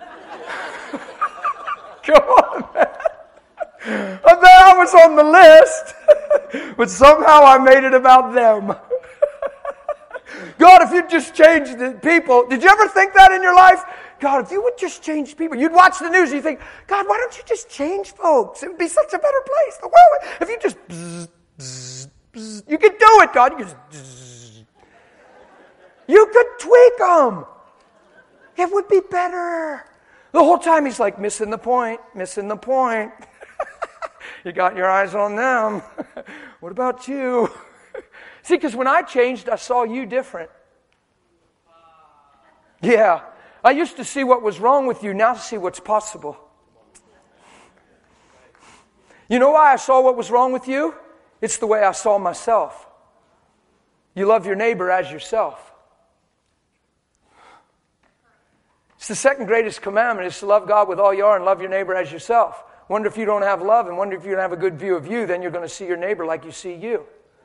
[SPEAKER 1] Come on, man. I bet I was on the list, but somehow I made it about them. God, if you just changed the people, did you ever think that in your life? God, if you would just change people, you'd watch the news and you think, God, why don't you just change folks? It would be such a better place. The world, if you just, bzz, bzz, bzz, you could do it, God. You could, bzz, you could tweak them. It would be better. The whole time he's like, missing the point, missing the point. You got your eyes on them. What about you? See, because when I changed, I saw you different. Yeah. I used to see what was wrong with you, now I see what's possible. You know why I saw what was wrong with you? It's the way I saw myself. You love your neighbor as yourself. It's the second greatest commandment, is to love God with all you are and love your neighbor as yourself. Wonder if you don't have love, and wonder if you don't have a good view of you, then you're going to see your neighbor like you see you.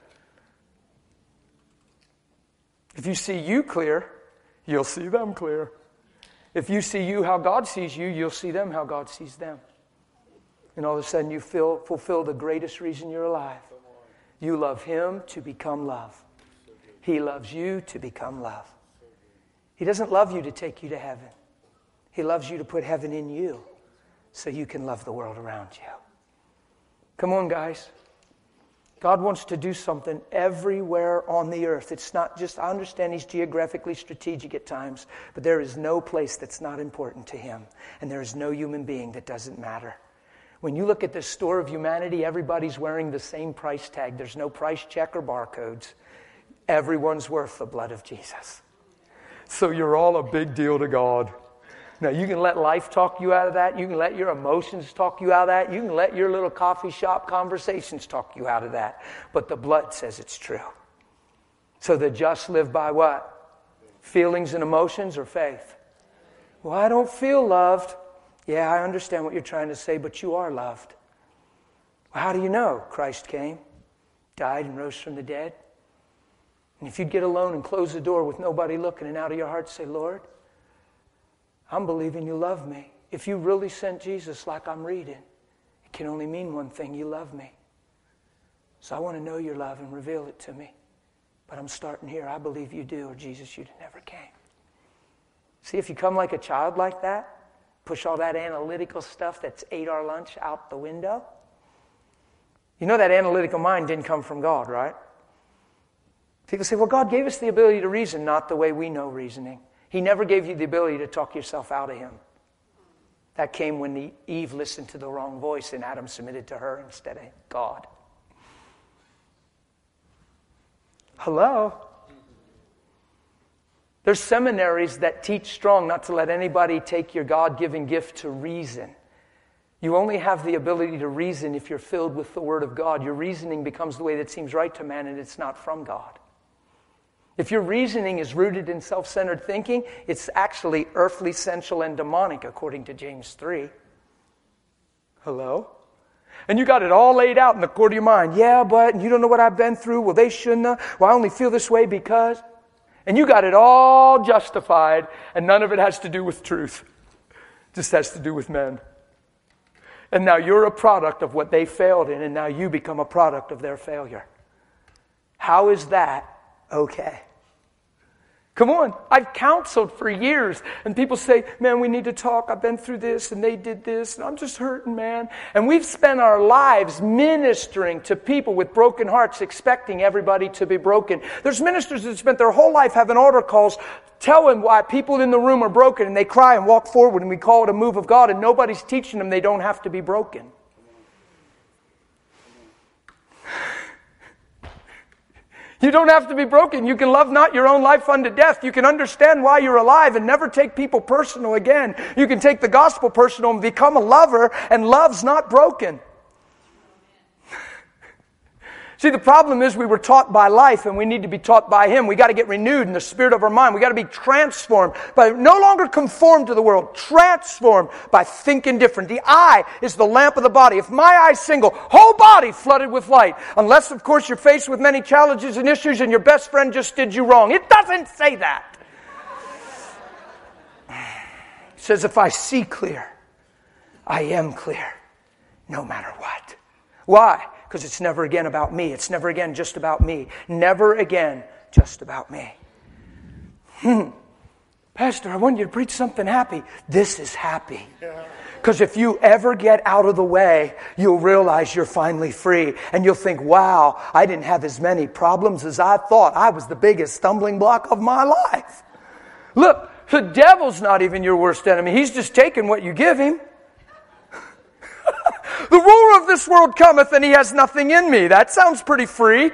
[SPEAKER 1] If you see you clear, you'll see them clear. If you see you how God sees you, you'll see them how God sees them. And all of a sudden you feel, fulfill the greatest reason you're alive. You love Him to become love. He loves you to become love. He doesn't love you to take you to heaven. He loves you to put heaven in you so you can love the world around you. Come on, guys. God wants to do something everywhere on the earth. It's not just, I understand He's geographically strategic at times, but there is no place that's not important to Him. And there is no human being that doesn't matter. When you look at the store of humanity, everybody's wearing the same price tag. There's no price check or barcodes. Everyone's worth the blood of Jesus. So you're all a big deal to God. Now, you can let life talk you out of that. You can let your emotions talk you out of that. You can let your little coffee shop conversations talk you out of that. But the blood says it's true. So the just live by what? Feelings and emotions or faith? Well, I don't feel loved. Yeah, I understand what you're trying to say, but you are loved. Well, how do you know? Christ came, died, and rose from the dead. And if you'd get alone and close the door with nobody looking, and out of your heart say, Lord, I'm believing you love me. If you really sent Jesus like I'm reading, it can only mean one thing: you love me. So I want to know your love and reveal it to me. But I'm starting here. I believe you do, or Jesus, you never came. See, if you come like a child like that, push all that analytical stuff that's ate our lunch out the window. You know that analytical mind didn't come from God, right? People say, well, God gave us the ability to reason, not the way we know reasoning. He never gave you the ability to talk yourself out of Him. That came when the Eve listened to the wrong voice and Adam submitted to her instead of God. Hello? There's seminaries that teach strong not to let anybody take your God-given gift to reason. You only have the ability to reason if you're filled with the Word of God. Your reasoning becomes the way that seems right to man, and it's not from God. If your reasoning is rooted in self-centered thinking, it's actually earthly, sensual, and demonic, according to James three. Hello? And you got it all laid out in the court of your mind. Yeah, but, and you don't know what I've been through. Well, they shouldn't have. Well, I only feel this way because. And you got it all justified, and none of it has to do with truth. It just has to do with men. And now you're a product of what they failed in, and now you become a product of their failure. How is that okay? Come on, I've counseled for years, and people say, man, we need to talk. I've been through this, and they did this, and I'm just hurting, man. And we've spent our lives ministering to people with broken hearts, expecting everybody to be broken. There's ministers that spent their whole life having altar calls, telling why people in the room are broken, and they cry and walk forward, and we call it a move of God, and nobody's teaching them they don't have to be broken. You don't have to be broken. You can love not your own life unto death. You can understand why you're alive and never take people personal again. You can take the gospel personal and become a lover, and love's not broken. See, the problem is we were taught by life, and we need to be taught by Him. We got to get renewed in the spirit of our mind. We got to be transformed by no longer conformed to the world, transformed by thinking different. The eye is the lamp of the body. If my eye's single, whole body flooded with light. Unless, of course, you're faced with many challenges and issues, and your best friend just did you wrong. It doesn't say that. It says, if I see clear, I am clear, no matter what. Why? Because it's never again about me. It's never again just about me. Never again just about me. Hmm. Pastor, I want you to preach something happy. This is happy. Because if you ever get out of the way, you'll realize you're finally free. And you'll think, wow, I didn't have as many problems as I thought. I was the biggest stumbling block of my life. Look, the devil's not even your worst enemy. He's just taking what you give him. The ruler of this world cometh, and he has nothing in me. That sounds pretty free.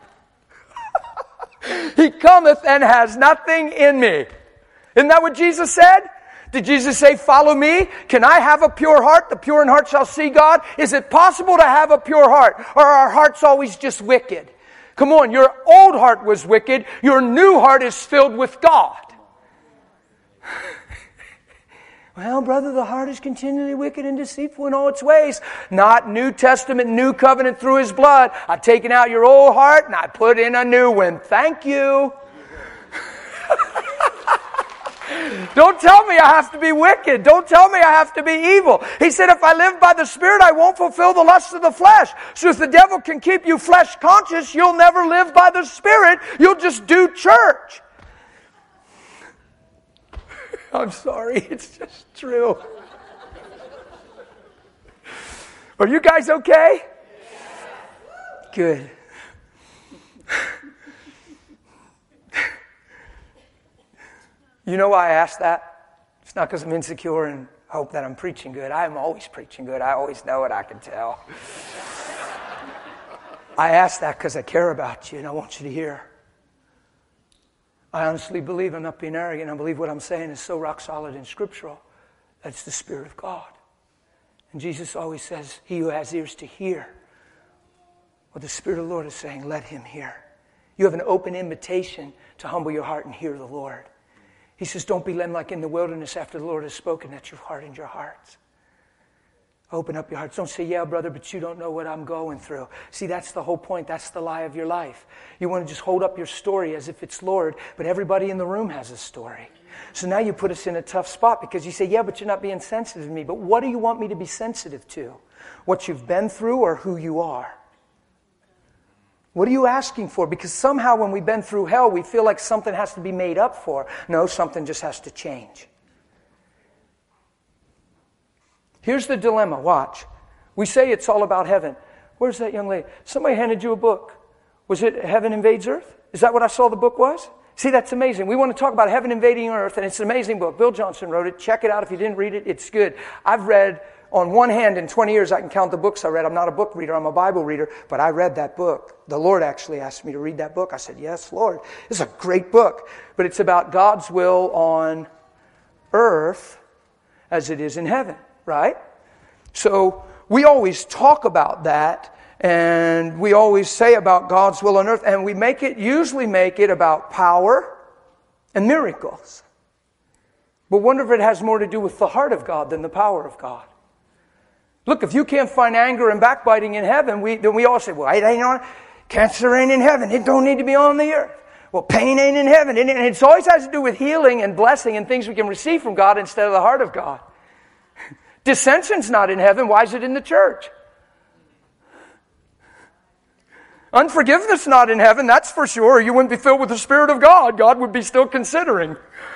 [SPEAKER 1] He cometh and has nothing in me. Isn't that what Jesus said? Did Jesus say, follow me? Can I have a pure heart? The pure in heart shall see God. Is it possible to have a pure heart? Or are our hearts always just wicked? Come on, your old heart was wicked. Your new heart is filled with God. Well, brother, the heart is continually wicked and deceitful in all its ways. Not New Testament, New Covenant through His blood. I've taken out your old heart and I put in a new one. Thank you. Don't tell me I have to be wicked. Don't tell me I have to be evil. He said, if I live by the Spirit, I won't fulfill the lusts of the flesh. So if the devil can keep you flesh conscious, you'll never live by the Spirit. You'll just do church. I'm sorry, it's just true. Are you guys okay? Good. You know why I ask that? It's not because I'm insecure and hope that I'm preaching good. I'm always preaching good. I always know it, I can tell. I ask that because I care about you and I want you to hear. I honestly believe, I'm not being arrogant, I believe what I'm saying is so rock solid and scriptural. That's the Spirit of God. And Jesus always says, he who has ears to hear what the Spirit of the Lord is saying, let him hear. You have an open invitation to humble your heart and hear the Lord. He says, don't be led like in the wilderness after the Lord has spoken, that you've hardened your hearts. Open up your hearts. Don't say, yeah, brother, but you don't know what I'm going through. See, that's the whole point. That's the lie of your life. You want to just hold up your story as if it's Lord, but everybody in the room has a story. So now you put us in a tough spot because you say, yeah, but you're not being sensitive to me. But what do you want me to be sensitive to? What you've been through or who you are? What are you asking for? Because somehow when we've been through hell, we feel like something has to be made up for. No, something just has to change. Here's the dilemma. Watch. We say it's all about heaven. Where's that young lady? Somebody handed you a book. Was it Heaven Invades Earth? Is that what I saw the book was? See, that's amazing. We want to talk about heaven invading earth, and it's an amazing book. Bill Johnson wrote it. Check it out if you didn't read it. It's good. I've read on one hand, in twenty years, I can count the books I read. I'm not a book reader. I'm a Bible reader. But I read that book. The Lord actually asked me to read that book. I said, yes, Lord. It's a great book. But it's about God's will on earth as it is in heaven, right? So we always talk about that. And we always say about God's will on earth. And we make it, usually make it about power and miracles. But wonder if it has more to do with the heart of God than the power of God. Look, if you can't find anger and backbiting in heaven, we, then we all say, well, it ain't on, cancer ain't in heaven. It don't need to be on the earth. Well, pain ain't in heaven. And it always has to do with healing and blessing and things we can receive from God instead of the heart of God. Dissension's not in heaven. Why is it in the church? Unforgiveness not in heaven, that's for sure. You wouldn't be filled with the Spirit of God. God would be still considering.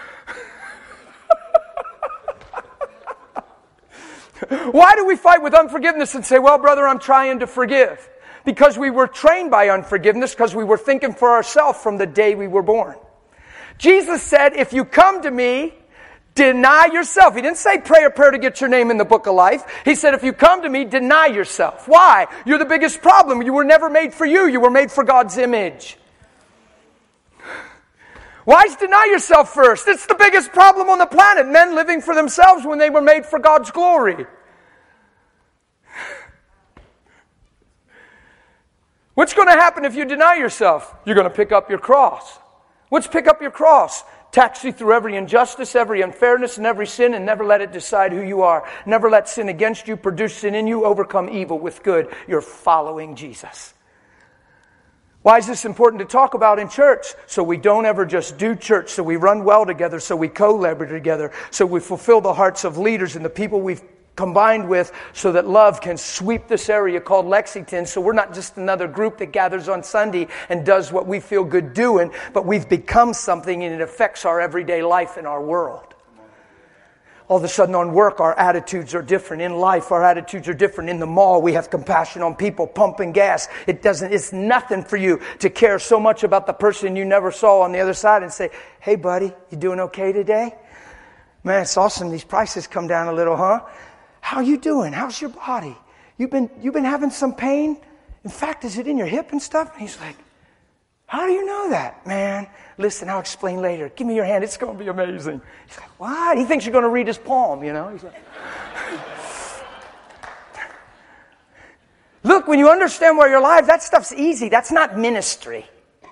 [SPEAKER 1] Why do we fight with unforgiveness and say, well, brother, I'm trying to forgive? Because we were trained by unforgiveness, because we were thinking for ourselves from the day we were born. Jesus said, if you come to me, deny yourself. He didn't say pray a prayer to get your name in the book of life. He said, if you come to me, deny yourself. Why? You're the biggest problem. You were never made for you. You were made for God's image. Why is deny yourself first? It's the biggest problem on the planet. Men living for themselves when they were made for God's glory. What's going to happen if you deny yourself? You're going to pick up your cross. What's pick up your cross? Tax you through every injustice, every unfairness, and every sin, and never let it decide who you are. Never let sin against you produce sin in you. Overcome evil with good. You're following Jesus. Why is this important to talk about in church? So we don't ever just do church. So we run well together. So we co-labor together. So we fulfill the hearts of leaders and the people we've combined with, so that love can sweep this area called Lexington. So we're not just another group that gathers on Sunday and does what we feel good doing, but we've become something and it affects our everyday life in our world. All of a sudden on work, our attitudes are different. In life, our attitudes are different. In the mall, we have compassion on people pumping gas. It doesn't, it's nothing for you to care so much about the person you never saw on the other side and say, hey buddy, you doing okay today? Man, it's awesome. These prices come down a little, huh? How you doing? How's your body? You've been, you've been having some pain? In fact, is it in your hip and stuff? And he's like, how do you know that? Man, listen, I'll explain later. Give me your hand. It's going to be amazing. He's like, what? He thinks you're going to read his palm, you know? He's like, look, when you understand where you're alive, that stuff's easy. That's not ministry.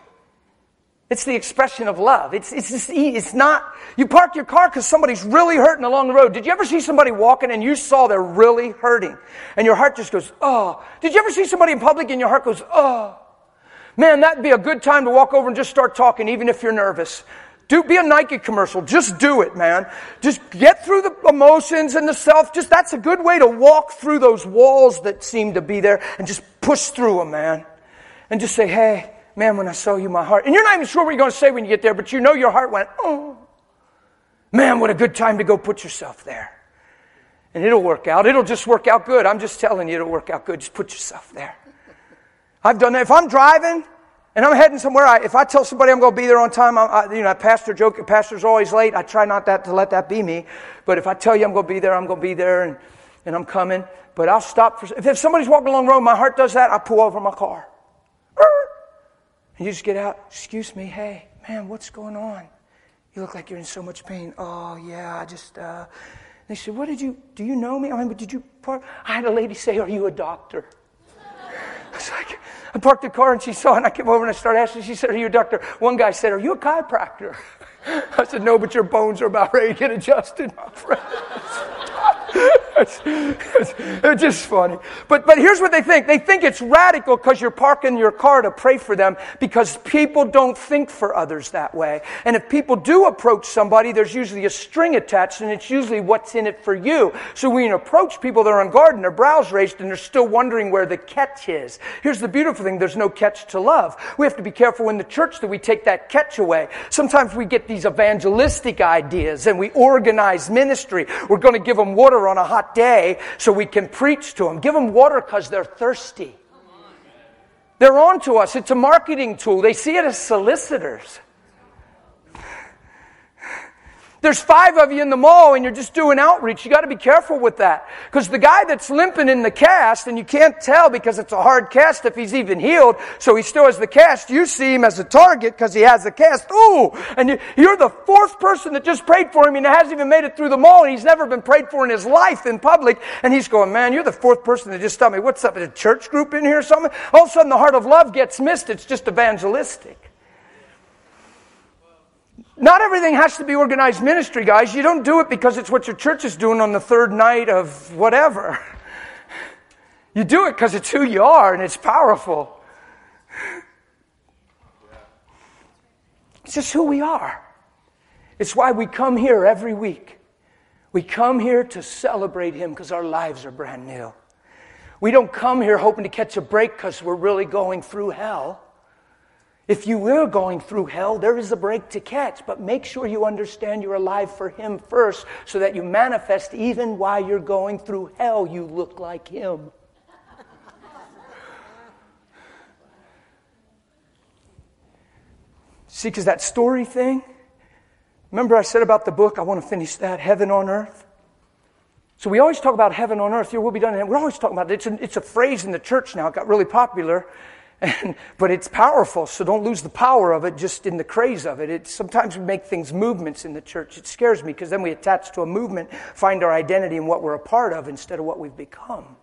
[SPEAKER 1] It's the expression of love. It's, it's, just, it's not, you park your car because somebody's really hurting along the road. Did you ever see somebody walking and you saw they're really hurting? And your heart just goes, oh. Did you ever see somebody in public and your heart goes, oh. Man, that'd be a good time to walk over and just start talking, even if you're nervous. Do be a Nike commercial. Just do it, man. Just get through the emotions and the self. Just that's a good way to walk through those walls that seem to be there and just push through them, man. And just say, hey, man, when I saw you, my heart. And you're not even sure what you're going to say when you get there, but you know your heart went, oh. Man, what a good time to go put yourself there. And it'll work out. It'll just work out good. I'm just telling you, it'll work out good. Just put yourself there. I've done that. If I'm driving and I'm heading somewhere, I, if I tell somebody I'm going to be there on time, I, I, you know, I pastor joke, pastor's always late. I try not that to let that be me. But if I tell you I'm going to be there, I'm going to be there, and, and I'm coming. But I'll stop for. If, if somebody's walking along the road, my heart does that. I pull over my car. And you just get out. Excuse me. Hey, man, what's going on? You look like you're in so much pain. Oh yeah, I just. Uh... They said, what did you? Do you know me? I mean, did you park? I had a lady say, are you a doctor? I was like, I parked the car and she saw it and I came over and I started asking. She said, are you a doctor? One guy said, are you a chiropractor? I said, no, but your bones are about ready to get adjusted, my friend. it's, it's, it's just funny. But but here's what they think. They think it's radical because you're parking your car to pray for them, because people don't think for others that way. And if people do approach somebody, there's usually a string attached, and it's usually what's in it for you. So when you approach people, they're on guard and their brows raised and they're still wondering where the catch is. Here's the beautiful thing. There's no catch to love. We have to be careful in the church that we take that catch away. Sometimes we get these evangelistic ideas and we organize ministry. We're going to give them water on a hot day so we can preach to them. Give them water because they're thirsty. They're on to us. It's a marketing tool. They see it as solicitors. There's five of you in the mall and you're just doing outreach. You got to be careful with that. Because the guy that's limping in the cast, and you can't tell because it's a hard cast if he's even healed, so he still has the cast. You see him as a target because he has the cast. Ooh! And you, you're the fourth person that just prayed for him and hasn't even made it through the mall, and he's never been prayed for in his life in public. And he's going, man, you're the fourth person that just told me, what's up, a church group in here or something? All of a sudden the heart of love gets missed. It's just evangelistic. Not everything has to be organized ministry, guys. You don't do it because it's what your church is doing on the third night of whatever. You do it because it's who you are and it's powerful. It's just who we are. It's why we come here every week. We come here to celebrate Him because our lives are brand new. We don't come here hoping to catch a break because we're really going through hell. If you were going through hell, there is a break to catch. But make sure you understand you're alive for Him first so that you manifest even while you're going through hell, you look like Him. See, because that story thing, remember I said about the book, I want to finish that, Heaven on Earth. So we always talk about heaven on earth. Here will be done. And we're always talking about it. It's a, it's a phrase in the church now. It got really popular. And, but it's powerful, so don't lose the power of it just in the craze of it. It sometimes we make things movements in the church. It scares me because then we attach to a movement, find our identity in what we're a part of instead of what we've become.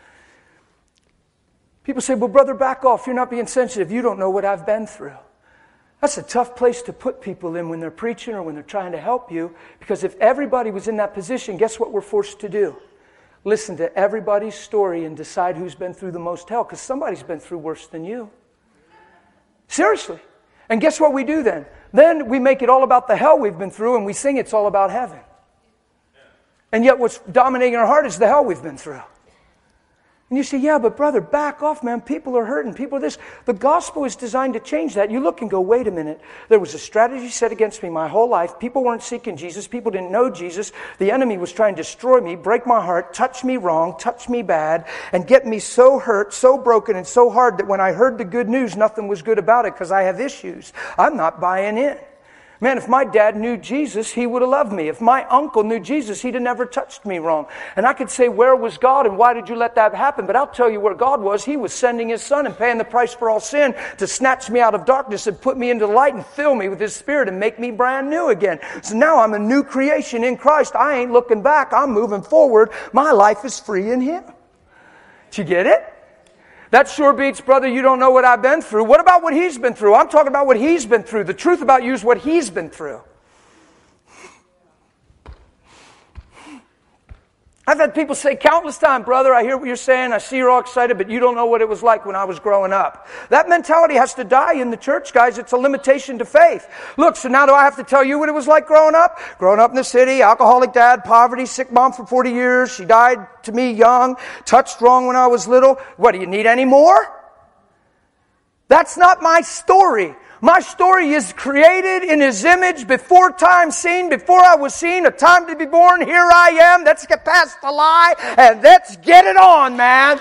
[SPEAKER 1] People say, well, brother, back off. You're not being sensitive. You don't know what I've been through. That's a tough place to put people in when they're preaching or when they're trying to help you, because if everybody was in that position, guess what we're forced to do? Listen to everybody's story and decide who's been through the most hell, because somebody's been through worse than you. Seriously. And guess what we do then? Then we make it all about the hell we've been through and we sing it's all about heaven. And yet what's dominating our heart is the hell we've been through. And you say, yeah, but brother, back off, man. People are hurting. People are this. The gospel is designed to change that. You look and go, wait a minute. There was a strategy set against me my whole life. People weren't seeking Jesus. People didn't know Jesus. The enemy was trying to destroy me, break my heart, touch me wrong, touch me bad, and get me so hurt, so broken, and so hard that when I heard the good news, nothing was good about it because I have issues. I'm not buying in. Man, if my dad knew Jesus, he would have loved me. If my uncle knew Jesus, he'd have never touched me wrong. And I could say, where was God and why did you let that happen? But I'll tell you where God was. He was sending His Son and paying the price for all sin to snatch me out of darkness and put me into the light and fill me with His Spirit and make me brand new again. So now I'm a new creation in Christ. I ain't looking back. I'm moving forward. My life is free in Him. Did you get it? That sure beats, brother, you don't know what I've been through. What about what he's been through? I'm talking about what he's been through. The truth about you is what he's been through. I've had people say countless times, brother, I hear what you're saying. I see you're all excited, but you don't know what it was like when I was growing up. That mentality has to die in the church, guys. It's a limitation to faith. Look, so now do I have to tell you what it was like growing up? Growing up in the city, alcoholic dad, poverty, sick mom for forty years. She died to me young, touched wrong when I was little. What, do you need any more? That's not my story. My story is created in His image, before time seen, before I was seen, a time to be born. Here I am. Let's get past the lie and let's get it on, man.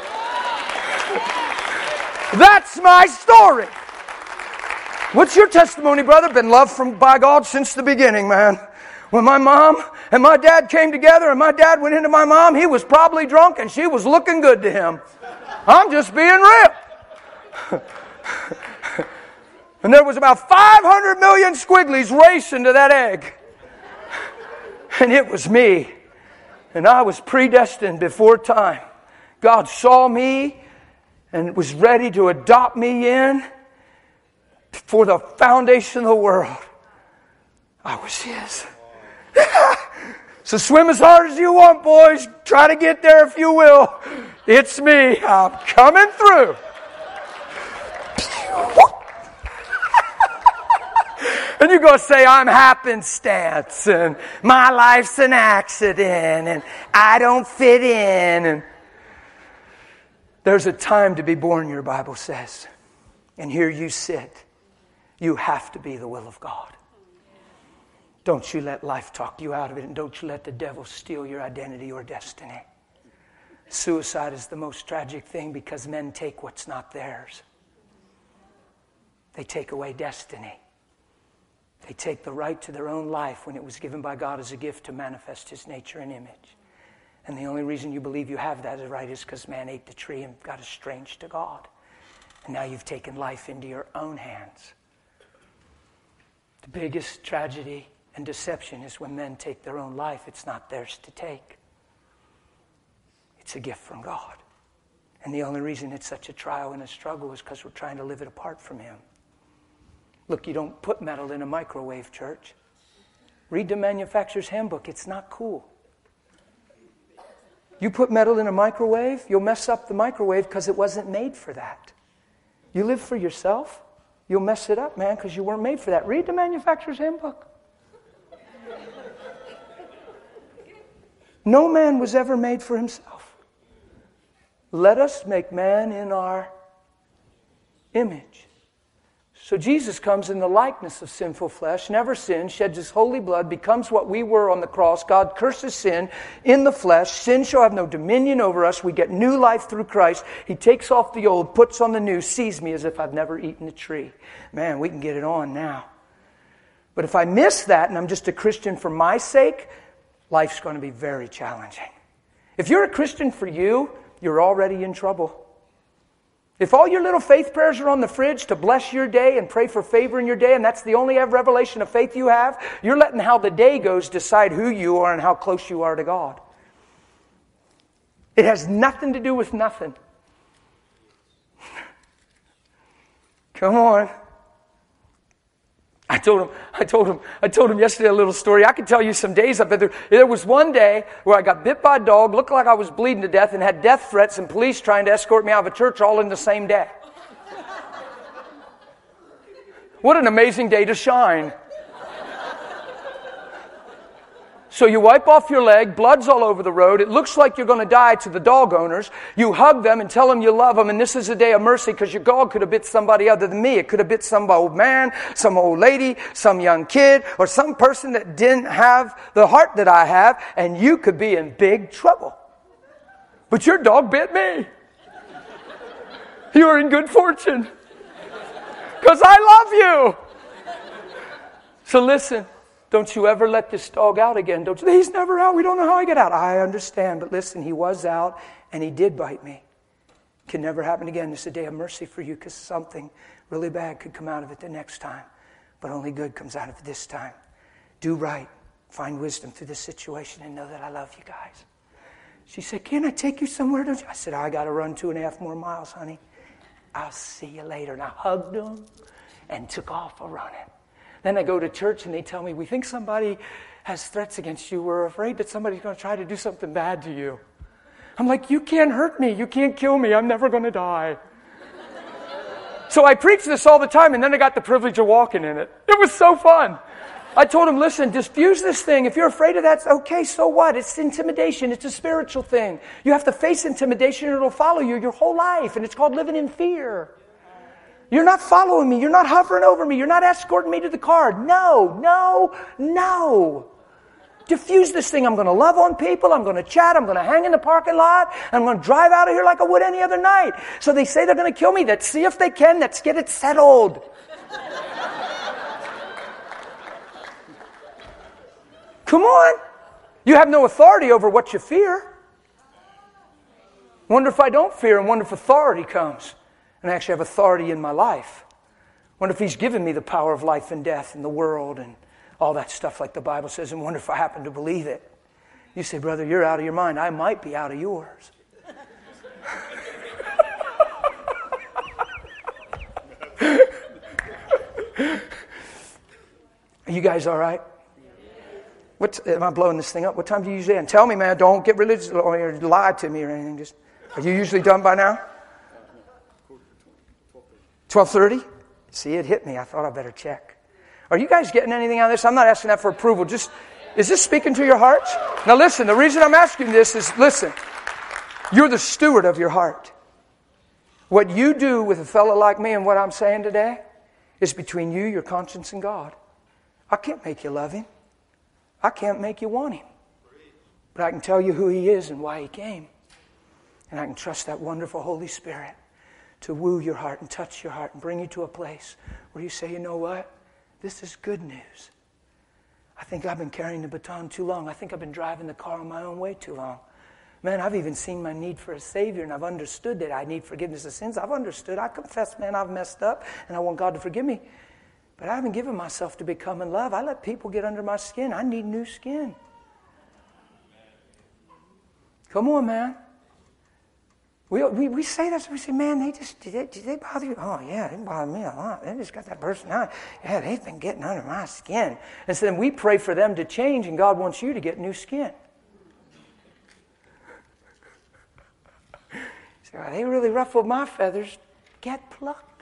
[SPEAKER 1] That's my story. What's your testimony, brother? Been loved from by God since the beginning, man. When my mom and my dad came together and my dad went into my mom, he was probably drunk and she was looking good to him. I'm just being real. And there was about five hundred million squigglies racing to that egg. And it was me. And I was predestined before time. God saw me and was ready to adopt me in before the foundation of the world. I was His. So swim as hard as you want, boys. Try to get there if you will. It's me. I'm coming through. And you're going to say, I'm happenstance, and my life's an accident, and I don't fit in. And there's a time to be born, your Bible says. And here you sit. You have to be the will of God. Don't you let life talk you out of it, and don't you let the devil steal your identity or destiny. Suicide is the most tragic thing because men take what's not theirs. They take away destiny. They take the right to their own life when it was given by God as a gift to manifest His nature and image. And the only reason you believe you have that right is because man ate the tree and got estranged to God. And now you've taken life into your own hands. The biggest tragedy and deception is when men take their own life. It's not theirs to take. It's a gift from God. And the only reason it's such a trial and a struggle is because we're trying to live it apart from Him. Look, you don't put metal in a microwave, church. Read the manufacturer's handbook. It's not cool. You put metal in a microwave, you'll mess up the microwave because it wasn't made for that. You live for yourself, you'll mess it up, man, because you weren't made for that. Read the manufacturer's handbook. No man was ever made for himself. Let us make man in our image. So Jesus comes in the likeness of sinful flesh, never sins, sheds His holy blood, becomes what we were on the cross. God curses sin in the flesh. Sin shall have no dominion over us. We get new life through Christ. He takes off the old, puts on the new, sees me as if I've never eaten a tree. Man, we can get it on now. But if I miss that and I'm just a Christian for my sake, life's going to be very challenging. If you're a Christian for you, you're already in trouble. If all your little faith prayers are on the fridge to bless your day and pray for favor in your day, and that's the only revelation of faith you have, you're letting how the day goes decide who you are and how close you are to God. It has nothing to do with nothing. Come on. I told him, I told him, I told him yesterday a little story. I could tell you some days I've been there. There was one day where I got bit by a dog, looked like I was bleeding to death, and had death threats and police trying to escort me out of a church all in the same day. What an amazing day to shine. So you wipe off your leg, blood's all over the road, it looks like you're going to die to the dog owners. You hug them and tell them you love them, and this is a day of mercy because your dog could have bit somebody other than me. It could have bit some old man, some old lady, some young kid, or some person that didn't have the heart that I have, and you could be in big trouble. But your dog bit me. You're in good fortune because I love you. So listen. Don't you ever let this dog out again. Don't you? He's never out. We don't know how he got out. I understand. But listen, he was out and he did bite me. It can never happen again. This is a day of mercy for you because something really bad could come out of it the next time. But only good comes out of it this time. Do right. Find wisdom through this situation and know that I love you guys. She said, can I take you somewhere? Don't you? I said, I got to run two and a half more miles, honey. I'll see you later. And I hugged him and took off a running. Then I go to church and they tell me, we think somebody has threats against you. We're afraid that somebody's going to try to do something bad to you. I'm like, you can't hurt me. You can't kill me. I'm never going to die. So I preach this all the time, and then I got the privilege of walking in it. It was so fun. I told him, listen, diffuse this thing. If you're afraid of that, okay, so what? It's intimidation. It's a spiritual thing. You have to face intimidation and it'll follow you your whole life, and it's called living in fear. You're not following me. You're not hovering over me. You're not escorting me to the car. No, no, no. Diffuse this thing. I'm going to love on people. I'm going to chat. I'm going to hang in the parking lot. I'm going to drive out of here like I would any other night. So they say they're going to kill me. Let's see if they can. Let's get it settled. Come on. You have no authority over what you fear. Wonder if I don't fear, and wonder if authority comes. And I actually have authority in my life. Wonder if He's given me the power of life and death in the world and all that stuff like the Bible says, and wonder if I happen to believe it. You say, brother, you're out of your mind. I might be out of yours. Are you guys all right? What's, am I blowing this thing up? What time do you usually end? Tell me, man. Don't get religious or lie to me or anything. Just, are you usually done by now? twelve thirty? See, it hit me. I thought I better check. Are you guys getting anything out of this? I'm not asking that for approval. Just, is this speaking to your hearts? Now listen, the reason I'm asking this is, listen, you're the steward of your heart. What you do with a fellow like me and what I'm saying today is between you, your conscience, and God. I can't make you love Him. I can't make you want Him. But I can tell you who He is and why He came. And I can trust that wonderful Holy Spirit to woo your heart and touch your heart and bring you to a place where you say, you know what? This is good news. I think I've been carrying the baton too long. I think I've been driving the car on my own way too long. Man, I've even seen my need for a Savior, and I've understood that I need forgiveness of sins. I've understood. I confess, man, I've messed up, and I want God to forgive me. But I haven't given myself to become in love. I let people get under my skin. I need new skin. Come on, man. We, we we say that, we say, man, they just, did they, did they bother you? Oh, yeah, they bother me a lot. They just got that personality. Yeah, they've been getting under my skin. And so then we pray for them to change, and God wants you to get new skin. So, well, they really ruffled my feathers. Get plucked.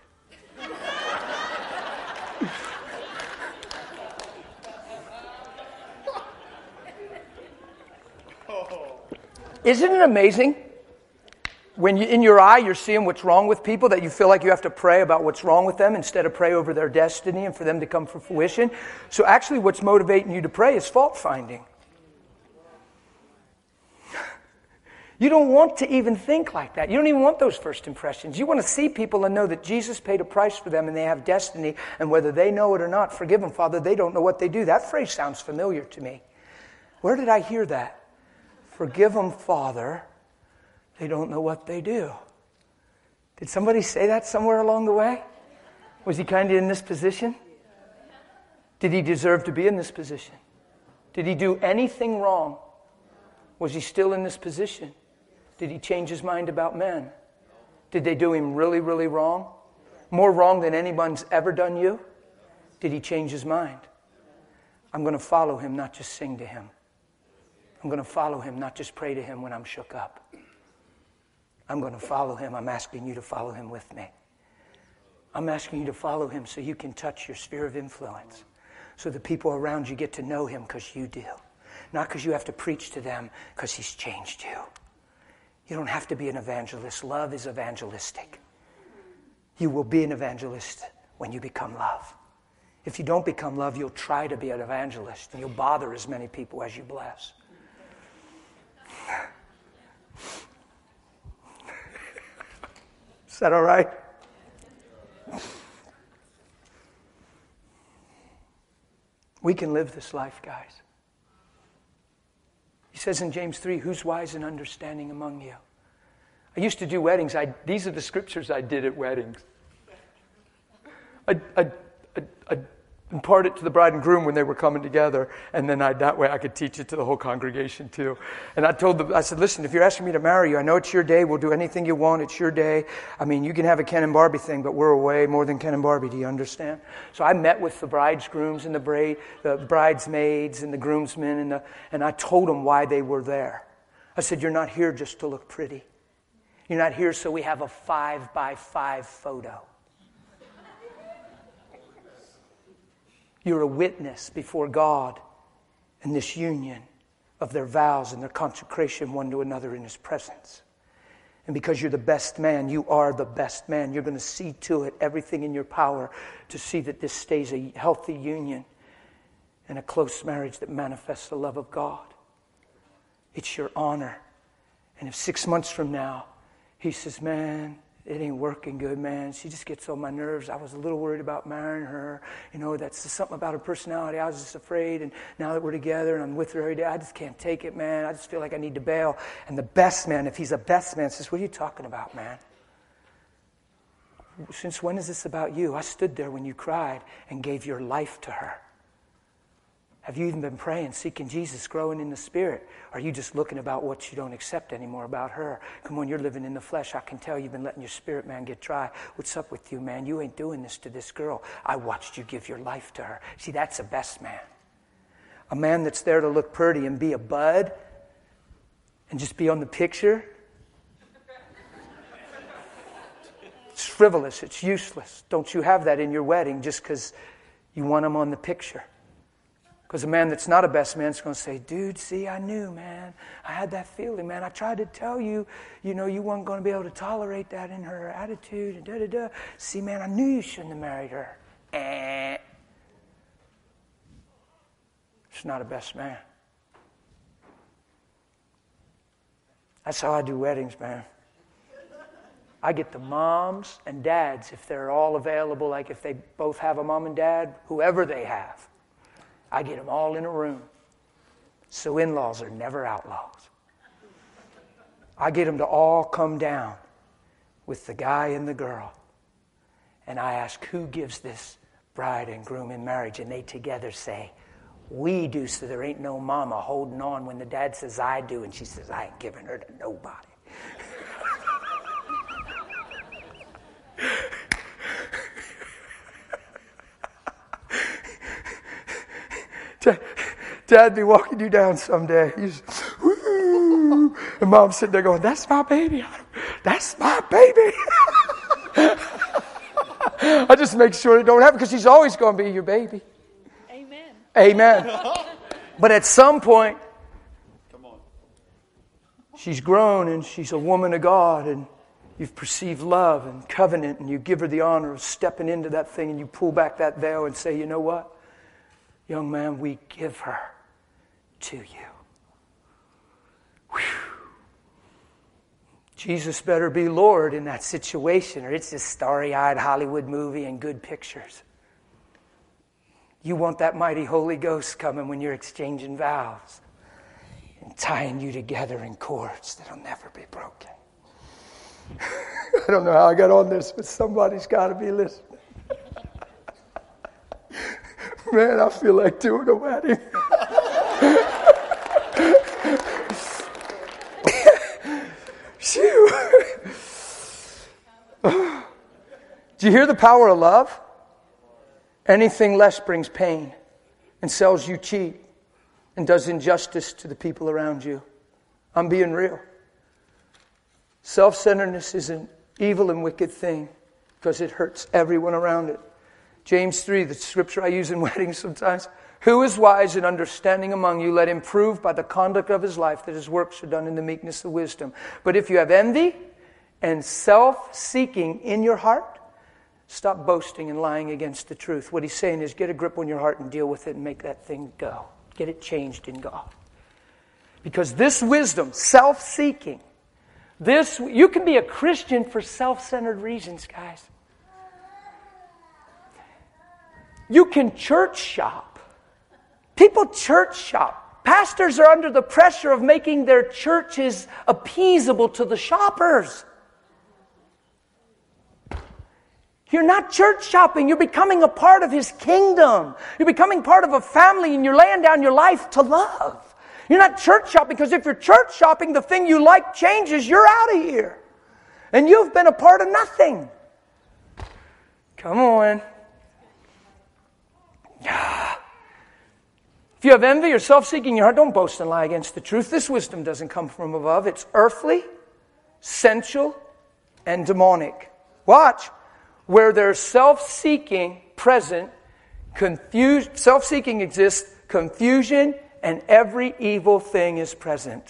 [SPEAKER 1] Isn't it amazing? When you, in your eye, you're seeing what's wrong with people, that you feel like you have to pray about what's wrong with them instead of pray over their destiny and for them to come for fruition. So actually what's motivating you to pray is fault finding. You don't want to even think like that. You don't even want those first impressions. You want to see people and know that Jesus paid a price for them and they have destiny, and whether they know it or not, forgive them, Father, they don't know what they do. That phrase sounds familiar to me. Where did I hear that? Forgive them, Father. They don't know what they do. Did somebody say that somewhere along the way? Was he kind of in this position? Did he deserve to be in this position? Did he do anything wrong? Was he still in this position? Did he change his mind about men? Did they do him really, really wrong? More wrong than anyone's ever done you? Did he change his mind? I'm going to follow him, not just sing to him. I'm going to follow him, not just pray to him when I'm shook up. I'm going to follow him. I'm asking you to follow him with me. I'm asking you to follow him so you can touch your sphere of influence. So the people around you get to know him because you do. Not because you have to preach to them, because he's changed you. You don't have to be an evangelist. Love is evangelistic. You will be an evangelist when you become love. If you don't become love, you'll try to be an evangelist, and you'll bother as many people as you bless. Is that all right? We can live this life, guys. He says in James three, who's wise and understanding among you? I used to do weddings. I, these are the scriptures I did at weddings. I'd, I'd, I'd, I'd impart it to the bride and groom when they were coming together, and then I, that way I could teach it to the whole congregation too. And I told them, I said, listen, if you're asking me to marry you, I know it's your day. We'll do anything you want. It's your day. I mean, you can have a Ken and Barbie thing, but we're way more than Ken and Barbie. Do you understand? So I met with the bride's grooms and the, bra- the bridesmaids and the groomsmen, and, the, and I told them why they were there. I said, you're not here just to look pretty. You're not here so we have a five by five photo. You're a witness before God in this union of their vows and their consecration one to another in his presence. And because you're the best man, you are the best man. You're going to see to it everything in your power to see that this stays a healthy union and a close marriage that manifests the love of God. It's your honor. And if six months from now, he says, man, it ain't working good, man. She just gets on my nerves. I was a little worried about marrying her. You know, that's just something about her personality. I was just afraid. And now that we're together and I'm with her every day, I just can't take it, man. I just feel like I need to bail. And the best man, if he's a best man, says, what are you talking about, man? Since when is this about you? I stood there when you cried and gave your life to her. Have you even been praying, seeking Jesus, growing in the Spirit? Or are you just looking about what you don't accept anymore about her? Come on, you're living in the flesh. I can tell you've been letting your spirit, man, get dry. What's up with you, man? You ain't doing this to this girl. I watched you give your life to her. See, that's the best man. A man that's there to look pretty and be a bud and just be on the picture. It's frivolous. It's useless. Don't you have that in your wedding just because you want him on the picture. Because a man that's not a best man is going to say, dude, see, I knew, man. I had that feeling, man. I tried to tell you, you know, you weren't going to be able to tolerate that in her attitude. And da da da. See, man, I knew you shouldn't have married her. Eh. It's not a best man. That's how I do weddings, man. I get the moms and dads, if they're all available, like if they both have a mom and dad, whoever they have, I get them all in a room. So in-laws are never outlaws. I get them to all come down with the guy and the girl. And I ask, who gives this bride and groom in marriage? And they together say, we do, so there ain't no mama holding on when the dad says, I do. And she says, I ain't giving her to nobody. Dad be walking you down someday. He's, woo, and Mom's sitting there going, that's my baby. That's my baby. I just make sure it don't happen because she's always going to be your baby.
[SPEAKER 2] Amen.
[SPEAKER 1] Amen. But at some point, come on, she's grown and she's a woman of God, and you've perceived love and covenant, and you give her the honor of stepping into that thing, and you pull back that veil and say, you know what? Young man, we give her to you. Whew. Jesus better be Lord in that situation, or it's just starry-eyed Hollywood movie and good pictures. You want that mighty Holy Ghost coming when you're exchanging vows and tying you together in cords that'll never be broken. I don't know how I got on this, but somebody's got to be listening. Man, I feel like doing a wedding. Phew. Do you hear the power of love? Anything less brings pain and sells you cheap and does injustice to the people around you. I'm being real. Self-centeredness is an evil and wicked thing because it hurts everyone around it. James three, the scripture I use in weddings sometimes. Who is wise and understanding among you? Let him prove by the conduct of his life that his works are done in the meekness of wisdom. But if you have envy and self-seeking in your heart, stop boasting and lying against the truth. What he's saying is get a grip on your heart and deal with it and make that thing go. Get it changed in God. Because this wisdom, self-seeking, this you can be a Christian for self-centered reasons, guys. You can church shop. People church shop. Pastors are under the pressure of making their churches appeasable to the shoppers. You're not church shopping. You're becoming a part of His kingdom. You're becoming part of a family, and you're laying down your life to love. You're not church shopping, because if you're church shopping, the thing you like changes, you're out of here. And you've been a part of nothing. Come on. If you have envy or self-seeking in your heart, don't boast and lie against the truth. This wisdom doesn't come from above. It's earthly, sensual, and demonic. Watch. Where there's self-seeking present, confused, self-seeking exists, confusion, and every evil thing is present.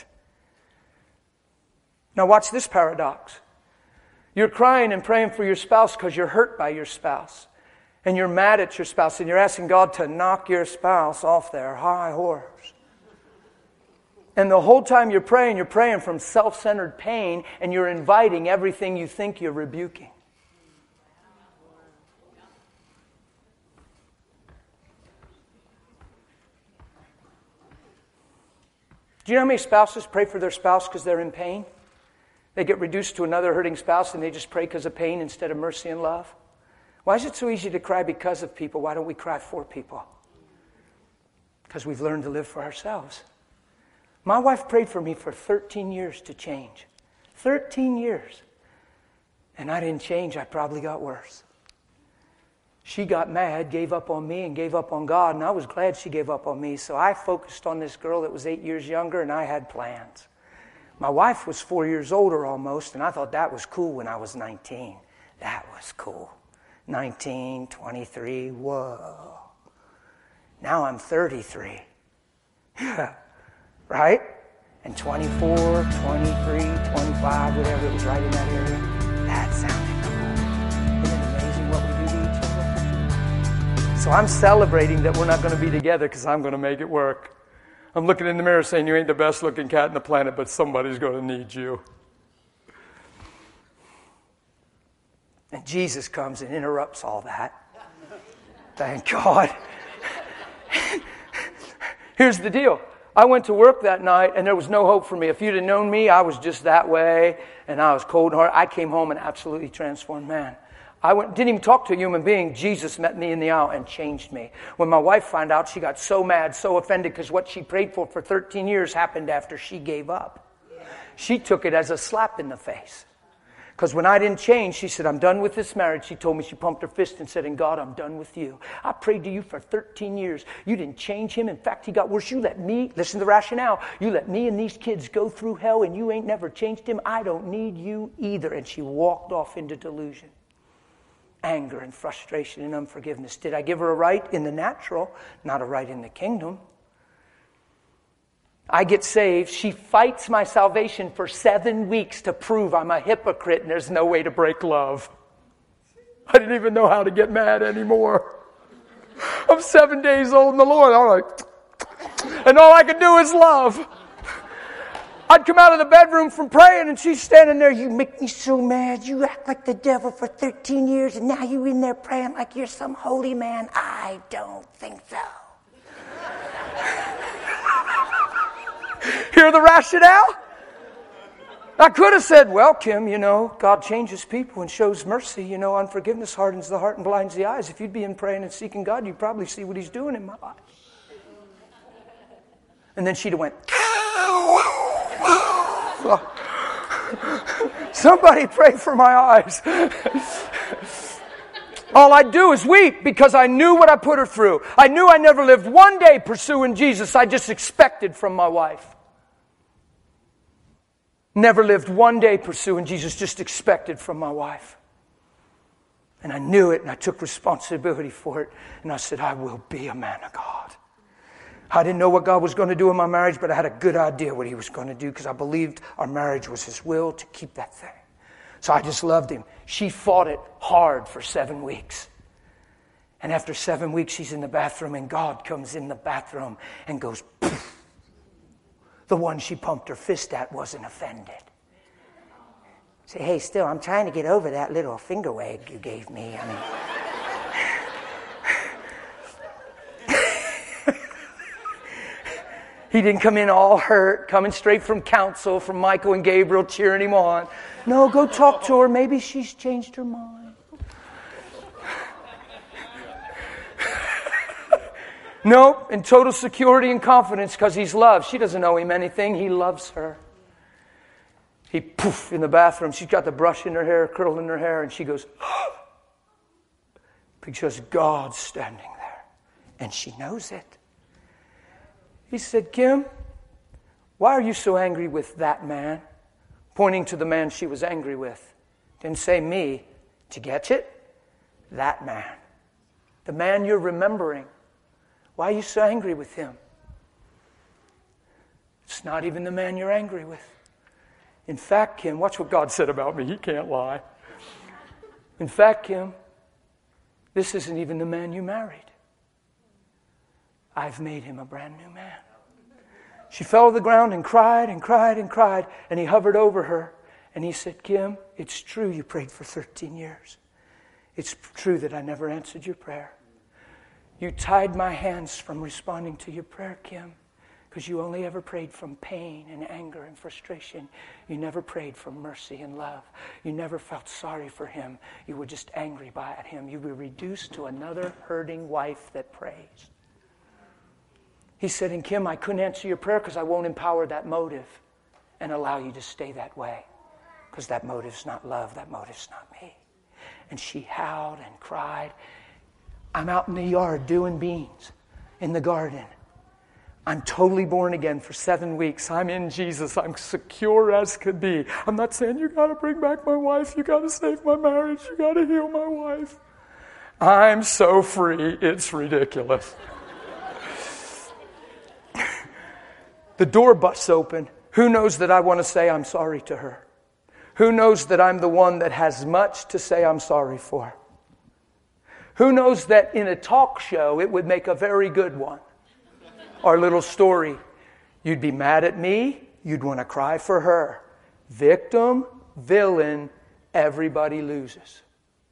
[SPEAKER 1] Now watch this paradox. You're crying and praying for your spouse because you're hurt by your spouse. And you're mad at your spouse, and you're asking God to knock your spouse off their high horse. And the whole time you're praying, you're praying from self-centered pain, and you're inviting everything you think you're rebuking. Do you know how many spouses pray for their spouse because they're in pain? They get reduced to another hurting spouse, and they just pray because of pain instead of mercy and love. Why is it so easy to cry because of people? Why don't we cry for people? Because we've learned to live for ourselves. My wife prayed for me for thirteen years to change. thirteen years. And I didn't change. I probably got worse. She got mad, gave up on me, and gave up on God. And I was glad she gave up on me. So I focused on this girl that was eight years younger, and I had plans. My wife was four years older almost, and I thought that was cool when I was nineteen. That was cool. nineteen, twenty-three, whoa. Now I'm thirty-three. Right? And twenty-four, twenty-three, twenty-five, whatever, it was right in that area. That sounded cool. Isn't it amazing what we do to each other? So I'm celebrating that we're not going to be together because I'm going to make it work. I'm looking in the mirror saying, you ain't the best looking cat on the planet, but somebody's going to need you. And Jesus comes and interrupts all that. Thank God. Here's the deal. I went to work that night and there was no hope for me. If you'd have known me, I was just that way and I was cold and hard. I came home an absolutely transformed man. I went, didn't even talk to a human being. Jesus met me in the aisle and changed me. When my wife found out, she got so mad, so offended because what she prayed for for thirteen years happened after she gave up. She took it as a slap in the face. Because when I didn't change, she said, I'm done with this marriage. She told me, she pumped her fist and said, and God, I'm done with you. I prayed to you for thirteen years. You didn't change him. In fact, he got worse. You let me, listen to the rationale, you let me and these kids go through hell and you ain't never changed him. I don't need you either. And she walked off into delusion. Anger and frustration and unforgiveness. Did I give her a right in the natural? Not a right in the kingdom. I get saved. She fights my salvation for seven weeks to prove I'm a hypocrite and there's no way to break love. I didn't even know how to get mad anymore. I'm seven days old in the Lord. I'm like, and all I could do is love. I'd come out of the bedroom from praying and she's standing there. You make me so mad. You act like the devil for thirteen years and now you in there praying like you're some holy man. I don't think so. Hear the rationale? I could have said, well, Kim, you know, God changes people and shows mercy. You know, unforgiveness hardens the heart and blinds the eyes. If you'd be in praying and seeking God, you'd probably see what he's doing in my life. And then she'd have went, somebody pray for my eyes. All I'd do is weep because I knew what I put her through. I knew I never lived one day pursuing Jesus. I just expected from my wife. Never lived one day pursuing Jesus, just expected from my wife. And I knew it and I took responsibility for it. And I said, I will be a man of God. I didn't know what God was going to do in my marriage, but I had a good idea what he was going to do because I believed our marriage was his will to keep that thing. So I just loved him. She fought it hard for seven weeks. And after seven weeks, she's in the bathroom and God comes in the bathroom and goes, poof. The one she pumped her fist at wasn't offended. Say, hey, still, I'm trying to get over that little finger wag you gave me. I mean, he didn't come in all hurt, coming straight from counsel, from Michael and Gabriel cheering him on. No, go talk to her. Maybe she's changed her mind. Nope, in total security and confidence because he's loved. She doesn't owe him anything. He loves her. He poof in the bathroom. She's got the brush in her hair, curl in her hair, and she goes, oh, because God's standing there. And she knows it. He said, Kim, why are you so angry with that man? Pointing to the man she was angry with. Didn't say me. Did you get it? That man. The man you're remembering. Why are you so angry with him? It's not even the man you're angry with. In fact, Kim, watch what God said about me. He can't lie. In fact, Kim, this isn't even the man you married. I've made him a brand new man. She fell to the ground and cried and cried and cried, and he hovered over her, and he said, Kim, it's true you prayed for thirteen years. It's true that I never answered your prayer. You tied my hands from responding to your prayer, Kim, because you only ever prayed from pain and anger and frustration. You never prayed from mercy and love. You never felt sorry for him. You were just angry by at him. You were reduced to another hurting wife that prays. He said, and Kim, I couldn't answer your prayer because I won't empower that motive and allow you to stay that way. Because that motive's not love, that motive's not me. And she howled and cried. I'm out in the yard doing beans in the garden. I'm totally born again for seven weeks. I'm in Jesus. I'm secure as could be. I'm not saying you got to bring back my wife. You got to save my marriage. You got to heal my wife. I'm so free. It's ridiculous. The door busts open. Who knows that I want to say I'm sorry to her? Who knows that I'm the one that has much to say I'm sorry for? Who knows that in a talk show it would make a very good one? Our little story. You'd be mad at me. You'd want to cry for her. Victim, villain, everybody loses.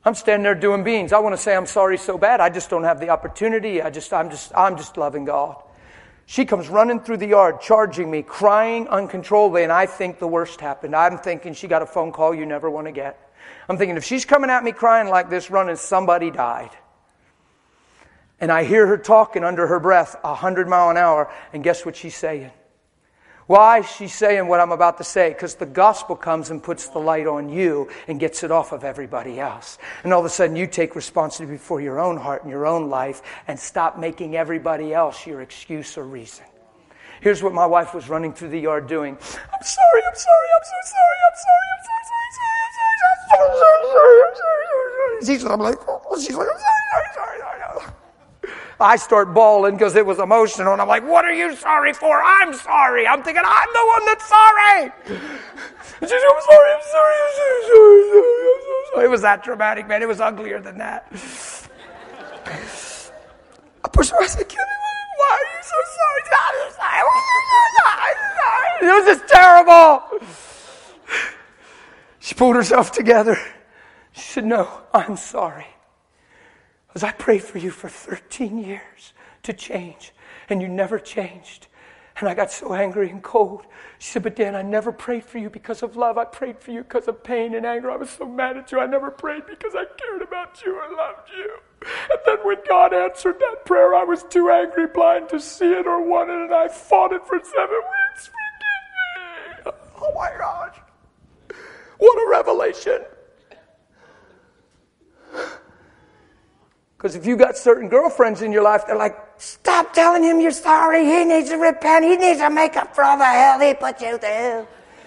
[SPEAKER 1] I'm standing there doing beans. I want to say I'm sorry so bad. I just don't have the opportunity. I just, I'm just, I'm just loving God. She comes running through the yard, charging me, crying uncontrollably, and I think the worst happened. I'm thinking she got a phone call you never want to get. I'm thinking if she's coming at me crying like this, running, somebody died. And I hear her talking under her breath, a hundred mile an hour, and guess what she's saying? Why is she saying what I'm about to say? Because the gospel comes and puts the light on you and gets it off of everybody else. And all of a sudden you take responsibility for your own heart and your own life and stop making everybody else your excuse or reason. Here's what my wife was running through the yard doing. I'm sorry, I'm sorry, I'm so sorry, I'm sorry, I'm so sorry, sorry, I'm sorry, I'm sorry, I'm sorry, I'm sorry. She's I'm like, oh, she's like, I'm sorry, sorry, sorry, sorry. I start bawling because it was emotional, and I'm like, what are you sorry for? I'm sorry. I'm thinking, I'm the one that's sorry. And she's like, I'm sorry, I'm sorry, I'm sorry, I'm sorry, I'm sorry, I'm so sorry. It was that dramatic, man. It was uglier than that. I pushed her. I said, Kimmy, why are you so sorry? I'm sorry. I'm sorry. It was just terrible. She pulled herself together. She said, no, I'm sorry. Because I prayed for you for thirteen years to change, and you never changed. And I got so angry and cold. She said, but Dan, I never prayed for you because of love. I prayed for you because of pain and anger. I was so mad at you. I never prayed because I cared about you or loved you. And then when God answered that prayer, I was too angry, blind to see it or want it, and I fought it for seven weeks. Forgive me. Oh my gosh. What a revelation. Because if you got certain girlfriends in your life, they're like, stop telling him you're sorry. He needs to repent. He needs to make up for all the hell he put you through.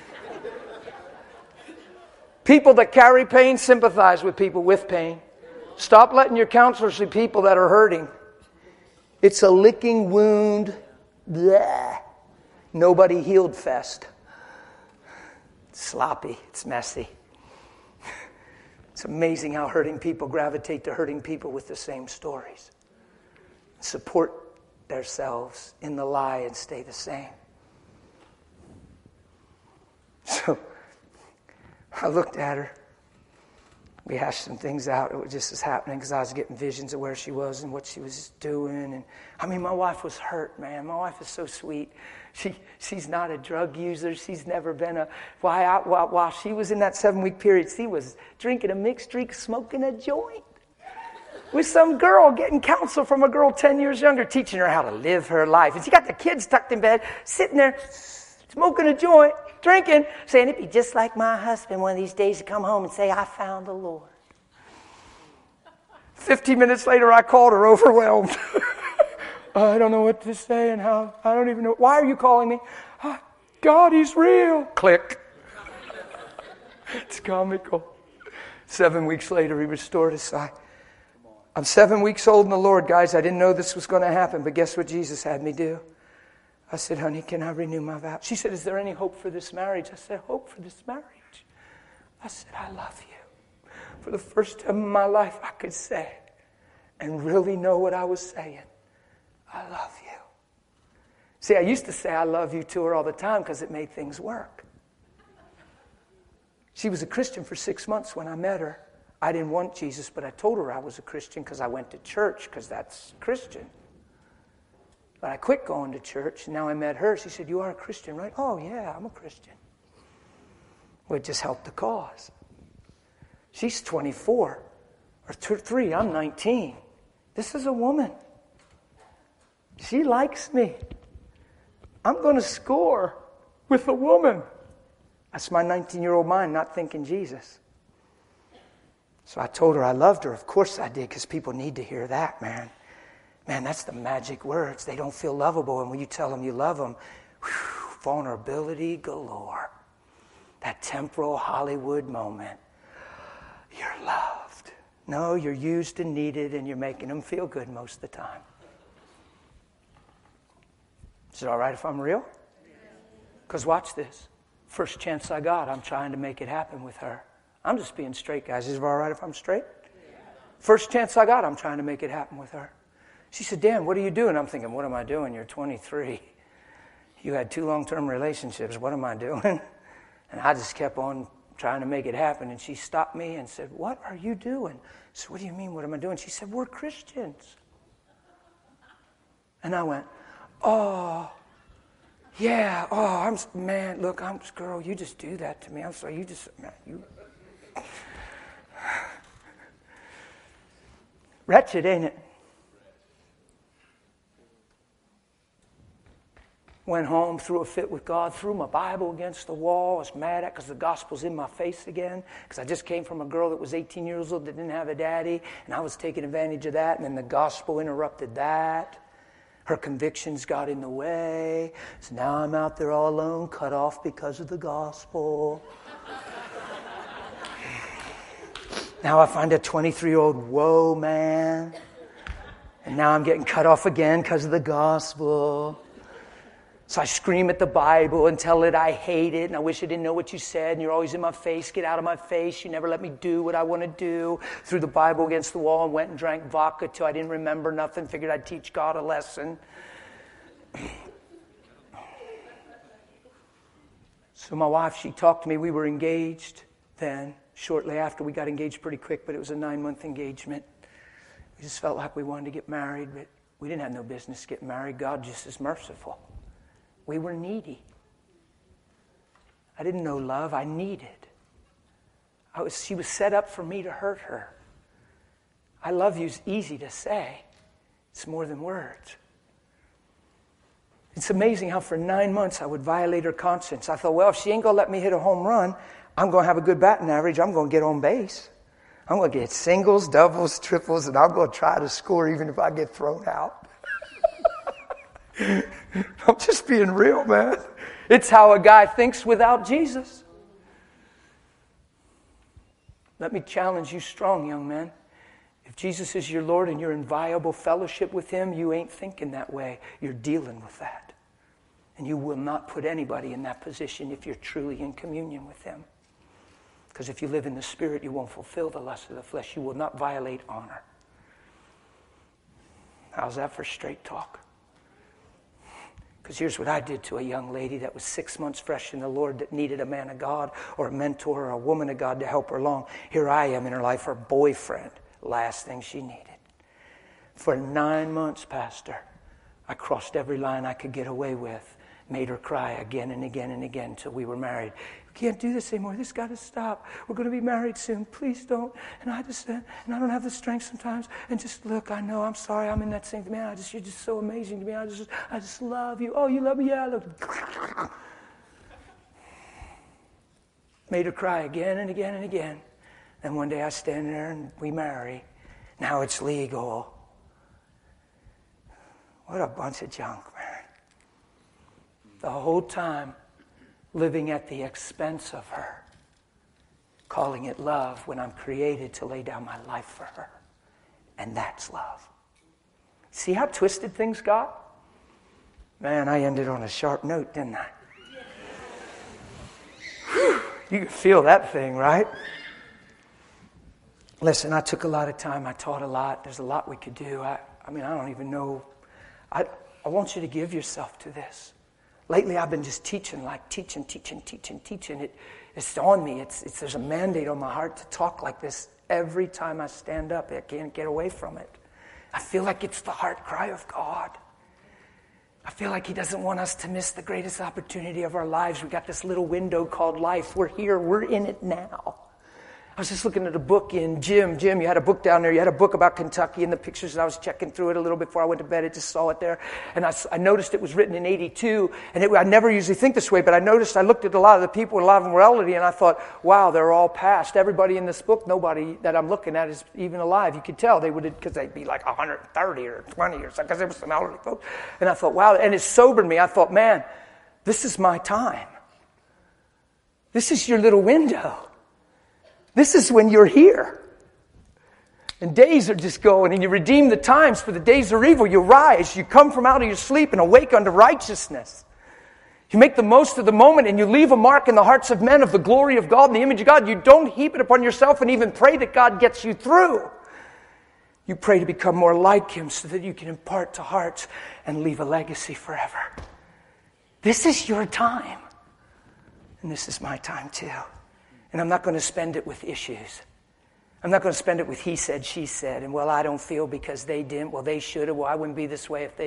[SPEAKER 1] People that carry pain sympathize with people with pain. Stop letting your counselors see people that are hurting. It's a licking wound. Bleh. Nobody healed fest. It's sloppy. It's messy. It's amazing how hurting people gravitate to hurting people with the same stories. Support themselves in the lie and stay the same. So I looked at her. We hashed some things out. It was just was happening because I was getting visions of where she was and what she was doing. And I mean, my wife was hurt, man. My wife is so sweet. She she's not a drug user. She's never been a. While, I, while, while she was in that seven-week period, she was drinking a mixed drink, smoking a joint with some girl, getting counsel from a girl ten years younger, teaching her how to live her life. And she got the kids tucked in bed, sitting there, smoking a joint, drinking, saying it'd be just like my husband one of these days to come home and say, I found the Lord. Fifteen minutes later, I called her overwhelmed. I don't know what to say and how. I don't even know. Why are you calling me? Oh, God, he's real. Click. It's comical. Seven weeks later, he restored his sight. I'm seven weeks old in the Lord, guys. I didn't know this was going to happen, but guess what Jesus had me do? I said, honey, can I renew my vow? She said, is there any hope for this marriage? I said, hope for this marriage? I said, I love you. For the first time in my life, I could say and really know what I was saying. I love you. See, I used to say I love you to her all the time because it made things work. She was a Christian for six months when I met her. I didn't want Jesus, but I told her I was a Christian because I went to church because that's Christian. But I quit going to church, and now I met her. She said, you are a Christian, right? Oh, yeah, I'm a Christian. Well, it just helped the cause. She's twenty-four, or three, I'm nineteen. This is a woman. She likes me. I'm going to score with a woman. That's my nineteen-year-old mind not thinking Jesus. So I told her I loved her. Of course I did, because people need to hear that, man. Man, that's the magic words. They don't feel lovable, and when you tell them you love them, whew, vulnerability galore. That temporal Hollywood moment. You're loved. No, you're used and needed, and you're making them feel good most of the time. Is it all right if I'm real? Because watch this. First chance I got, I'm trying to make it happen with her. I'm just being straight, guys. Is it all right if I'm straight? First chance I got, I'm trying to make it happen with her. She said, Dan, what are you doing? I'm thinking, what am I doing? You're twenty-three. You had two long-term relationships. What am I doing? And I just kept on trying to make it happen. And she stopped me and said, what are you doing? I said, what do you mean, what am I doing? She said, we're Christians. And I went, oh, yeah, oh, I'm, man, look, I'm, girl, you just do that to me. I'm sorry, you just, man, you. Wretched, ain't it? Went home, threw a fit with God, threw my Bible against the wall. I was mad at because the gospel's in my face again. Because I just came from a girl that was eighteen years old that didn't have a daddy. And I was taking advantage of that. And then the gospel interrupted that. Her convictions got in the way. So now I'm out there all alone, cut off because of the gospel. Now I find a twenty-three-year-old whoa man. And now I'm getting cut off again because of the gospel. So I scream at the Bible and tell it I hate it and I wish I didn't know what you said and you're always in my face. Get out of my face. You never let me do what I want to do. Threw the Bible against the wall and went and drank vodka till I didn't remember nothing. Figured I'd teach God a lesson. So my wife, she talked to me. We were engaged then. Shortly after, we got engaged pretty quick, but it was a nine-month engagement. We just felt like we wanted to get married, but we didn't have no business getting married. God just is merciful. We were needy. I didn't know love. I needed. I was, she was set up for me to hurt her. I love you is easy to say. It's more than words. It's amazing how for nine months I would violate her conscience. I thought, well, if she ain't going to let me hit a home run, I'm going to have a good batting average. I'm going to get on base. I'm going to get singles, doubles, triples, and I'm going to try to score even if I get thrown out. I'm just being real, man. It's how a guy thinks without Jesus. Let me challenge you strong, young man. If Jesus is your Lord and you're in viable fellowship with Him, you ain't thinking that way. You're dealing with that. And you will not put anybody in that position if you're truly in communion with Him. Because if you live in the Spirit, you won't fulfill the lust of the flesh. You will not violate honor. How's that for straight talk? Because here's what I did to a young lady that was six months fresh in the Lord that needed a man of God or a mentor or a woman of God to help her along. Here I am in her life, her boyfriend. Last thing she needed. For nine months, Pastor, I crossed every line I could get away with. Made her cry again and again and again until we were married. We can't do this anymore. This got to stop. We're going to be married soon. Please don't. And I just, and I don't have the strength sometimes. And just look, I know, I'm sorry. I'm in that same, man, I just, you're just so amazing to me. I just, I just love you. Oh, you love me? Yeah, look. Made her cry again and again and again. And one day I stand there and we marry. Now it's legal. What a bunch of junk, man. The whole time living at the expense of her. Calling it love when I'm created to lay down my life for her. And that's love. See how twisted things got? Man, I ended on a sharp note, didn't I? Whew, you can feel that thing, right? Listen, I took a lot of time. I taught a lot. There's a lot we could do. I, I mean, I don't even know. I, I want you to give yourself to this. Lately, I've been just teaching, like teaching, teaching, teaching, teaching. It, it's on me. It's, it's, there's a mandate on my heart to talk like this every time I stand up. I can't get away from it. I feel like it's the heart cry of God. I feel like He doesn't want us to miss the greatest opportunity of our lives. We got this little window called life. We're here. We're in it now. I was just looking at a book in Jim. Jim, you had a book down there. You had a book about Kentucky and the pictures. And I was checking through it a little before I went to bed. I just saw it there. And I, I noticed it was written in eighty-two. And it, I never usually think this way, but I noticed I looked at a lot of the people, a lot of them were elderly, and I thought, wow, they're all past. Everybody in this book, nobody that I'm looking at is even alive. You could tell they would, because they'd be like one hundred thirty or twenty or something, because there was some elderly folks. And I thought, wow. And it sobered me. I thought, man, this is my time. This is your little window. This is when you're here. And days are just going, and you redeem the times, for the days are evil. You rise, you come from out of your sleep and awake unto righteousness. You make the most of the moment, and you leave a mark in the hearts of men of the glory of God and the image of God. You don't heap it upon yourself and even pray that God gets you through. You pray to become more like Him so that you can impart to hearts and leave a legacy forever. This is your time. And this is my time too. And I'm not going to spend it with issues. I'm not going to spend it with he said, she said, and well, I don't feel because they didn't. Well, they should have. Well, I wouldn't be this way if they...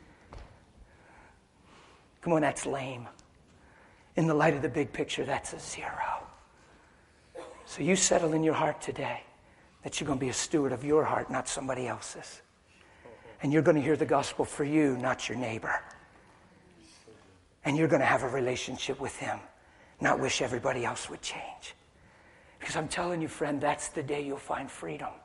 [SPEAKER 1] Come on, that's lame. In the light of the big picture, that's a zero. So you settle in your heart today that you're going to be a steward of your heart, not somebody else's. And you're going to hear the gospel for you, not your neighbor. And you're going to have a relationship with him, not wish everybody else would change. Because I'm telling you, friend, that's the day you'll find freedom.